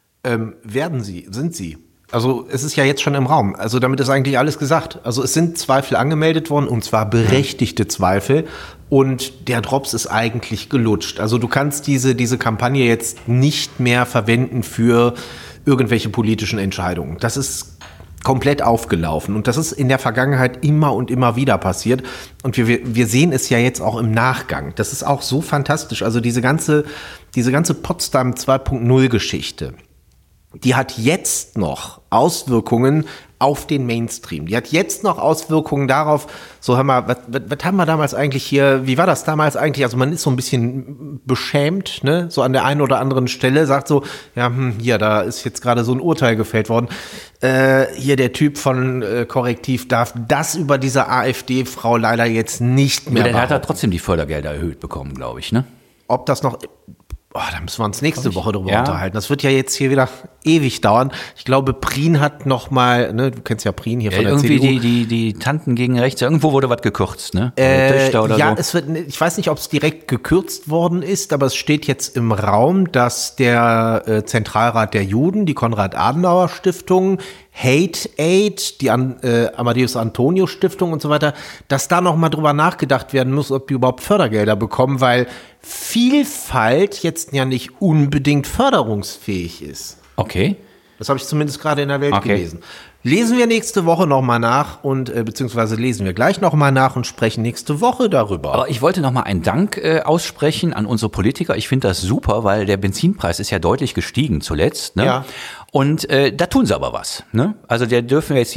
[SPEAKER 1] Sind sie. Also es ist ja jetzt schon im Raum. Also damit ist eigentlich alles gesagt. Also es sind Zweifel angemeldet worden, und zwar berechtigte Zweifel. Und der Drops ist eigentlich gelutscht. Also du kannst diese Kampagne jetzt nicht mehr verwenden für irgendwelche politischen Entscheidungen. Das ist komplett aufgelaufen. Und das ist in der Vergangenheit immer und immer wieder passiert. Und wir sehen es ja jetzt auch im Nachgang. Das ist auch so fantastisch. Also diese ganze Potsdam 2.0 Geschichte, die hat jetzt noch Auswirkungen auf den Mainstream. Die hat jetzt noch Auswirkungen darauf, so hör mal, was haben wir damals eigentlich hier, wie war das damals eigentlich? Also man ist so ein bisschen beschämt, ne? So an der einen oder anderen Stelle, sagt so, ja, hier, da ist jetzt gerade so ein Urteil gefällt worden. Hier der Typ von Korrektiv darf das über diese AfD-Frau leider jetzt nicht mehr
[SPEAKER 2] machen. Der hat ja trotzdem die Fördergelder erhöht bekommen, glaube ich, ne?
[SPEAKER 1] Ob das noch... da müssen wir uns nächste Woche drüber unterhalten. Das wird ja jetzt hier wieder ewig dauern. Ich glaube, Prien hat noch mal, ne, du kennst ja Prien hier von der CDU.
[SPEAKER 2] Irgendwie die Tanten gegen rechts, irgendwo wurde was gekürzt, ne? Töchter oder
[SPEAKER 1] ja,
[SPEAKER 2] so.
[SPEAKER 1] Ich weiß nicht, ob es direkt gekürzt worden ist, aber es steht jetzt im Raum, dass der Zentralrat der Juden, die Konrad-Adenauer-Stiftung, Hate Aid, die Amadeus Antonio Stiftung und so weiter, dass da noch mal drüber nachgedacht werden muss, ob die überhaupt Fördergelder bekommen, weil Vielfalt jetzt ja nicht unbedingt förderungsfähig ist.
[SPEAKER 2] Okay.
[SPEAKER 1] Das habe ich zumindest gerade in der Welt gelesen. Lesen wir nächste Woche noch mal nach und beziehungsweise lesen wir gleich noch mal nach und sprechen nächste Woche darüber.
[SPEAKER 2] Aber ich wollte noch mal einen Dank aussprechen an unsere Politiker. Ich finde das super, weil der Benzinpreis ist ja deutlich gestiegen zuletzt. Ne? Ja. Und da tun sie aber was. Ne? Also der dürfen jetzt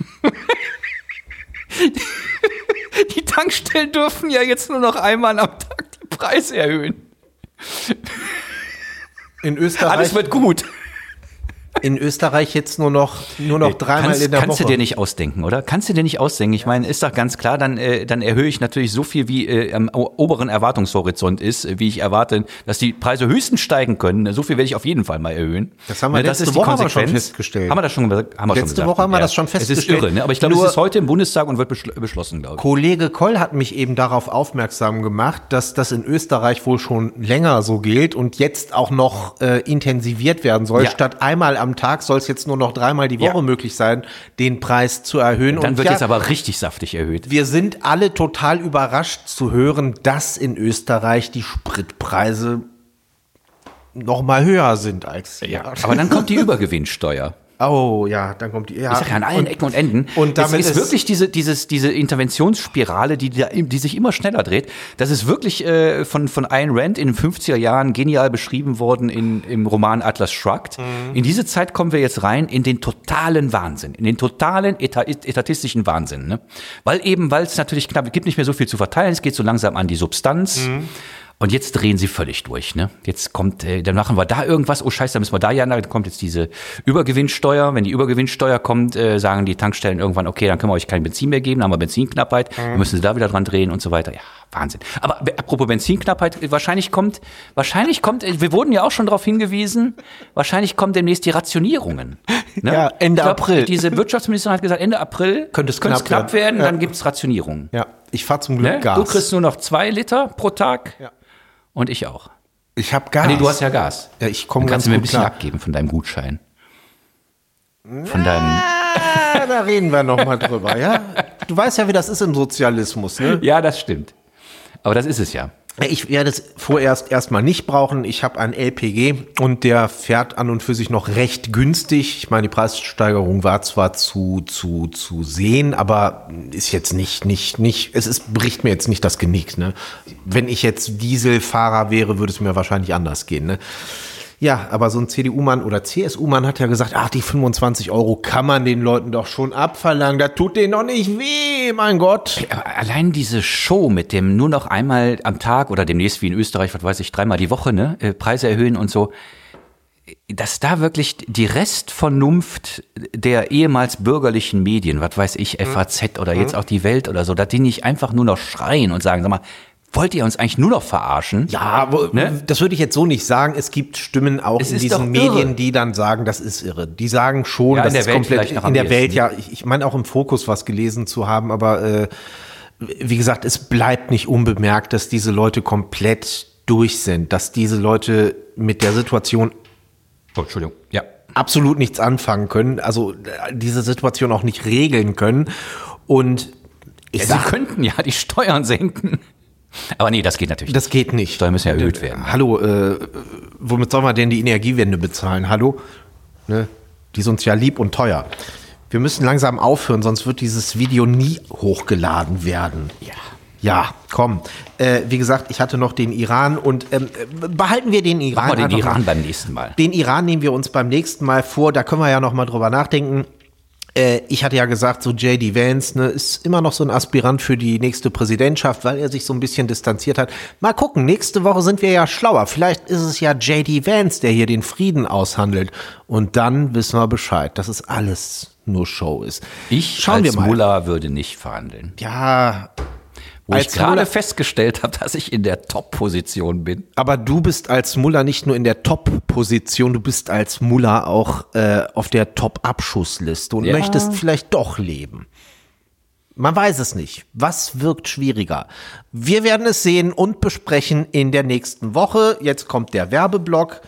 [SPEAKER 2] die Tankstellen dürfen ja jetzt nur noch einmal am Tag die Preise erhöhen.
[SPEAKER 1] In Österreich.
[SPEAKER 2] Alles wird gut.
[SPEAKER 1] In Österreich jetzt nur noch dreimal in der Woche.
[SPEAKER 2] Kannst du dir nicht ausdenken, oder? Kannst du dir nicht ausdenken. Ich meine, ist doch ganz klar, dann erhöhe ich natürlich so viel, wie am oberen Erwartungshorizont ist, wie ich erwarte, dass die Preise höchstens steigen können. So viel werde ich auf jeden Fall mal erhöhen.
[SPEAKER 1] Das haben wir letzte Woche aber schon festgestellt.
[SPEAKER 2] Haben wir das schon gesagt?
[SPEAKER 1] Letzte Woche haben wir das schon festgestellt.
[SPEAKER 2] Es ist irre, ne? Aber ich glaube, es ist heute im Bundestag und wird beschlossen, glaube ich.
[SPEAKER 1] Kollege Koll hat mich eben darauf aufmerksam gemacht, dass das in Österreich wohl schon länger so gilt und jetzt auch noch intensiviert werden soll. Ja. Statt einmal am Tag soll es jetzt nur noch dreimal die Woche möglich sein, den Preis zu erhöhen.
[SPEAKER 2] Dann wird jetzt aber richtig saftig erhöht.
[SPEAKER 1] Wir sind alle total überrascht zu hören, dass in Österreich die Spritpreise noch mal höher sind als hier.
[SPEAKER 2] Ja, aber dann kommt die Übergewinnsteuer.
[SPEAKER 1] Oh ja, dann kommt die. Ja.
[SPEAKER 2] Ich sag ja an allen Ecken und Enden. Und damit ist wirklich diese Interventionsspirale, die sich immer schneller dreht. Das ist wirklich von Ayn Rand in den 50er Jahren genial beschrieben worden im Roman Atlas Shrugged. In diese Zeit kommen wir jetzt rein in den totalen Wahnsinn, in den totalen etatistischen Wahnsinn. Ne? Weil es natürlich knapp gibt nicht mehr so viel zu verteilen. Es geht so langsam an die Substanz. Und jetzt drehen sie völlig durch, ne? Jetzt kommt, dann machen wir da irgendwas, oh Scheiße, da müssen wir da ja, dann kommt jetzt diese Übergewinnsteuer. Wenn die Übergewinnsteuer kommt, sagen die Tankstellen irgendwann, okay, dann können wir euch kein Benzin mehr geben, dann haben wir Benzinknappheit, dann müssen sie da wieder dran drehen und so weiter. Ja, Wahnsinn. Aber apropos Benzinknappheit, wahrscheinlich kommt, wir wurden ja auch schon darauf hingewiesen, wahrscheinlich kommen demnächst die Rationierungen. Ne?
[SPEAKER 1] Ja, Ende April.
[SPEAKER 2] Diese Wirtschaftsministerin hat gesagt, Ende April könnte es knapp werden, dann gibt's Rationierungen.
[SPEAKER 1] Ja, ich fahre zum Glück Gas.
[SPEAKER 2] Du kriegst nur noch 2 Liter pro Tag. Ja. Und ich auch.
[SPEAKER 1] Ich habe Gas.
[SPEAKER 2] Nee, du hast ja Gas.
[SPEAKER 1] Ja, ich komme
[SPEAKER 2] ganz gut klar. Kannst du mir ein bisschen abgeben von deinem Gutschein? Von deinem...
[SPEAKER 1] Da reden wir noch mal drüber, ja? Du weißt ja, wie das ist im Sozialismus, ne?
[SPEAKER 2] Ja, das stimmt. Aber das ist es ja.
[SPEAKER 1] Ich werde es vorerst erstmal nicht brauchen. Ich habe einen LPG und der fährt an und für sich noch recht günstig. Ich meine, die Preissteigerung war zwar zu sehen, aber ist jetzt nicht, bricht mir jetzt nicht das Genick, ne? Wenn ich jetzt Dieselfahrer wäre, würde es mir wahrscheinlich anders gehen, ne? Ja, aber so ein CDU-Mann oder CSU-Mann hat ja gesagt, die 25 € kann man den Leuten doch schon abverlangen. Das tut denen doch nicht weh, mein Gott.
[SPEAKER 2] Allein diese Show mit dem nur noch einmal am Tag oder demnächst wie in Österreich, was weiß ich, 3-mal die Woche, ne, Preise erhöhen und so. Dass da wirklich die Restvernunft der ehemals bürgerlichen Medien, was weiß ich, FAZ oder jetzt auch die Welt oder so, dass die nicht einfach nur noch schreien und sagen, sag mal, wollt ihr uns eigentlich nur noch verarschen?
[SPEAKER 1] Ja, ne? Das würde ich jetzt so nicht sagen. Es gibt Stimmen auch in diesen Medien, die dann sagen, das ist irre. Die sagen schon, das ist komplett in der Welt, ja. Ich meine auch im Fokus was gelesen zu haben, aber wie gesagt, es bleibt nicht unbemerkt, dass diese Leute komplett durch sind, dass diese Leute mit der Situation absolut nichts anfangen können, also diese Situation auch nicht regeln können. Und
[SPEAKER 2] sie könnten ja die Steuern senken. Aber nee, das geht natürlich nicht.
[SPEAKER 1] Das geht nicht.
[SPEAKER 2] Steuern müssen ja erhöht werden.
[SPEAKER 1] Hallo, womit soll man denn die Energiewende bezahlen? Hallo? Ne? Die sind uns ja lieb und teuer. Wir müssen langsam aufhören, sonst wird dieses Video nie hochgeladen werden. Ja, komm. Wie gesagt, ich hatte noch den Iran und behalten wir den Iran.
[SPEAKER 2] Machen wir den Iran beim nächsten Mal.
[SPEAKER 1] Den Iran nehmen wir uns beim nächsten Mal vor. Da können wir ja noch mal drüber nachdenken. Ich hatte ja gesagt, so J.D. Vance, ne, ist immer noch so ein Aspirant für die nächste Präsidentschaft, weil er sich so ein bisschen distanziert hat. Mal gucken, nächste Woche sind wir ja schlauer. Vielleicht ist es ja J.D. Vance, der hier den Frieden aushandelt. Und dann wissen wir Bescheid, dass es alles nur Show ist.
[SPEAKER 2] Ich als Mullah würde nicht verhandeln.
[SPEAKER 1] Ja,
[SPEAKER 2] wo ich gerade festgestellt habe, dass ich in der Top-Position bin.
[SPEAKER 1] Aber du bist als Mullah nicht nur in der Top-Position, du bist als Mullah auch auf der Top-Abschussliste und möchtest vielleicht doch leben. Man weiß es nicht. Was wirkt schwieriger? Wir werden es sehen und besprechen in der nächsten Woche. Jetzt kommt der Werbeblock.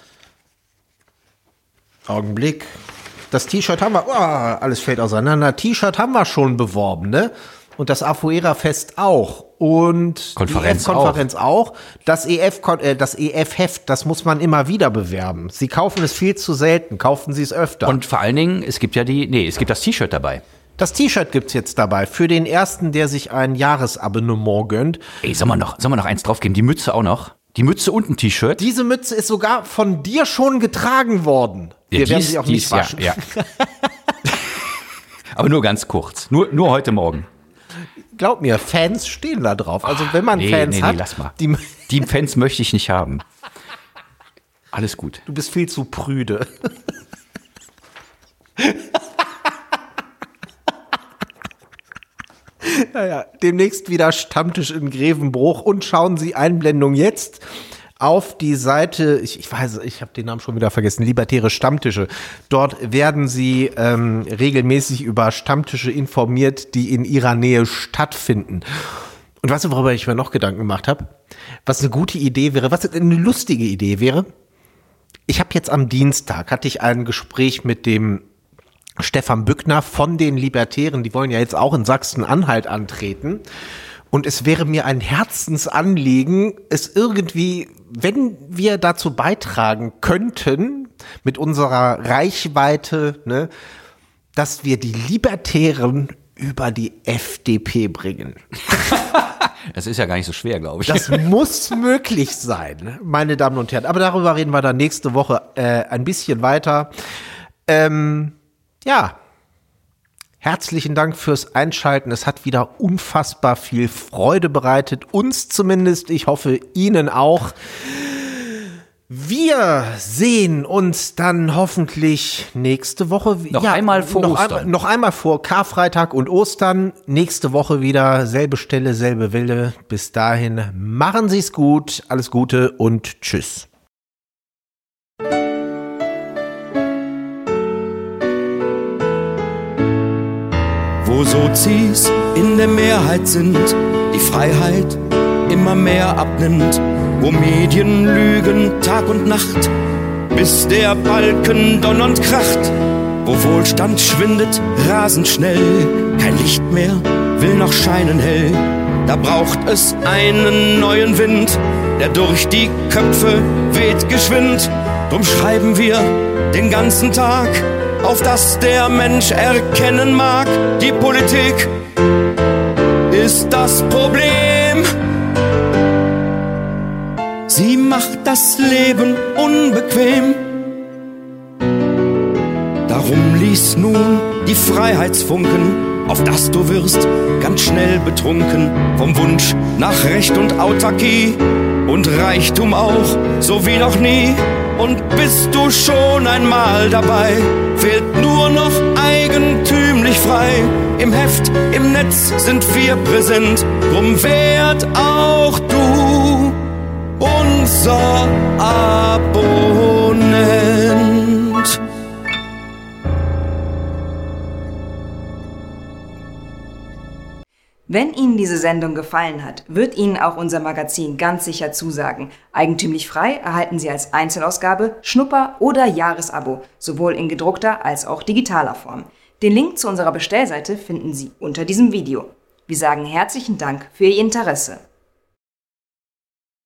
[SPEAKER 1] Augenblick. Das T-Shirt haben wir, alles fällt auseinander. T-Shirt haben wir schon beworben, ne? Und das Afuera-Fest auch. Und
[SPEAKER 2] Konferenz
[SPEAKER 1] die EF-Konferenz auch. Das EF-Heft, das muss man immer wieder bewerben. Sie kaufen es viel zu selten, kaufen Sie es öfter.
[SPEAKER 2] Und vor allen Dingen, es gibt das T-Shirt dabei.
[SPEAKER 1] Das T-Shirt gibt's jetzt dabei. Für den ersten, der sich ein Jahresabonnement gönnt.
[SPEAKER 2] Ey, sollen wir noch eins draufgeben? Die Mütze auch noch? Die Mütze und ein T-Shirt?
[SPEAKER 1] Diese Mütze ist sogar von dir schon getragen worden. Wir werden sie auch nicht waschen.
[SPEAKER 2] Ja. Aber nur ganz kurz. Nur heute Morgen.
[SPEAKER 1] Glaub mir, Fans stehen da drauf. Also wenn man Fans hat,
[SPEAKER 2] lass mal. Die Fans möchte ich nicht haben. Alles gut.
[SPEAKER 1] Du bist viel zu prüde. Ja. Demnächst wieder Stammtisch in Grevenbruch und schauen Sie Einblendung jetzt auf die Seite, ich weiß, ich habe den Namen schon wieder vergessen, Libertäre Stammtische. Dort werden Sie regelmäßig über Stammtische informiert, die in Ihrer Nähe stattfinden. Und weißt du, worüber ich mir noch Gedanken gemacht habe? Was eine gute Idee wäre, was eine lustige Idee wäre? Ich habe jetzt am Dienstag, hatte ich ein Gespräch mit dem Stefan Bückner von den Libertären, die wollen ja jetzt auch in Sachsen-Anhalt antreten. Und es wäre mir ein Herzensanliegen, es irgendwie, wenn wir dazu beitragen könnten, mit unserer Reichweite, ne, dass wir die Libertären über die FDP bringen.
[SPEAKER 2] Das ist ja gar nicht so schwer, glaube ich.
[SPEAKER 1] Das muss möglich sein, meine Damen und Herren. Aber darüber reden wir dann nächste Woche ein bisschen weiter. Ja. Herzlichen Dank fürs Einschalten. Es hat wieder unfassbar viel Freude bereitet. Uns zumindest. Ich hoffe, Ihnen auch. Wir sehen uns dann hoffentlich nächste Woche.
[SPEAKER 2] Einmal vor Ostern.
[SPEAKER 1] Noch einmal vor Karfreitag und Ostern. Nächste Woche wieder. Selbe Stelle, selbe Welle. Bis dahin machen Sie es gut. Alles Gute und tschüss.
[SPEAKER 5] Wo Sozis in der Mehrheit sind, die Freiheit immer mehr abnimmt, wo Medien lügen Tag und Nacht, bis der Balken donnernd kracht, wo Wohlstand schwindet rasend schnell, kein Licht mehr will noch scheinen hell, da braucht es einen neuen Wind, der durch die Köpfe weht geschwind, drum schreiben wir den ganzen Tag, auf dass der Mensch erkennen mag, die Politik ist das Problem. Sie macht das Leben unbequem. Darum lies nun die Freiheitsfunken, auf dass du wirst ganz schnell betrunken vom Wunsch nach Recht und Autarkie und Reichtum auch, so wie noch nie. Und bist du schon einmal dabei, fehlt nur noch eigentümlich frei. Im Heft, im Netz sind wir präsent, drum werd auch du unser Abonnent.
[SPEAKER 6] Wenn Ihnen diese Sendung gefallen hat, wird Ihnen auch unser Magazin ganz sicher zusagen. Eigentümlich frei erhalten Sie als Einzelausgabe, Schnupper- oder Jahresabo, sowohl in gedruckter als auch digitaler Form. Den Link zu unserer Bestellseite finden Sie unter diesem Video. Wir sagen herzlichen Dank für Ihr Interesse.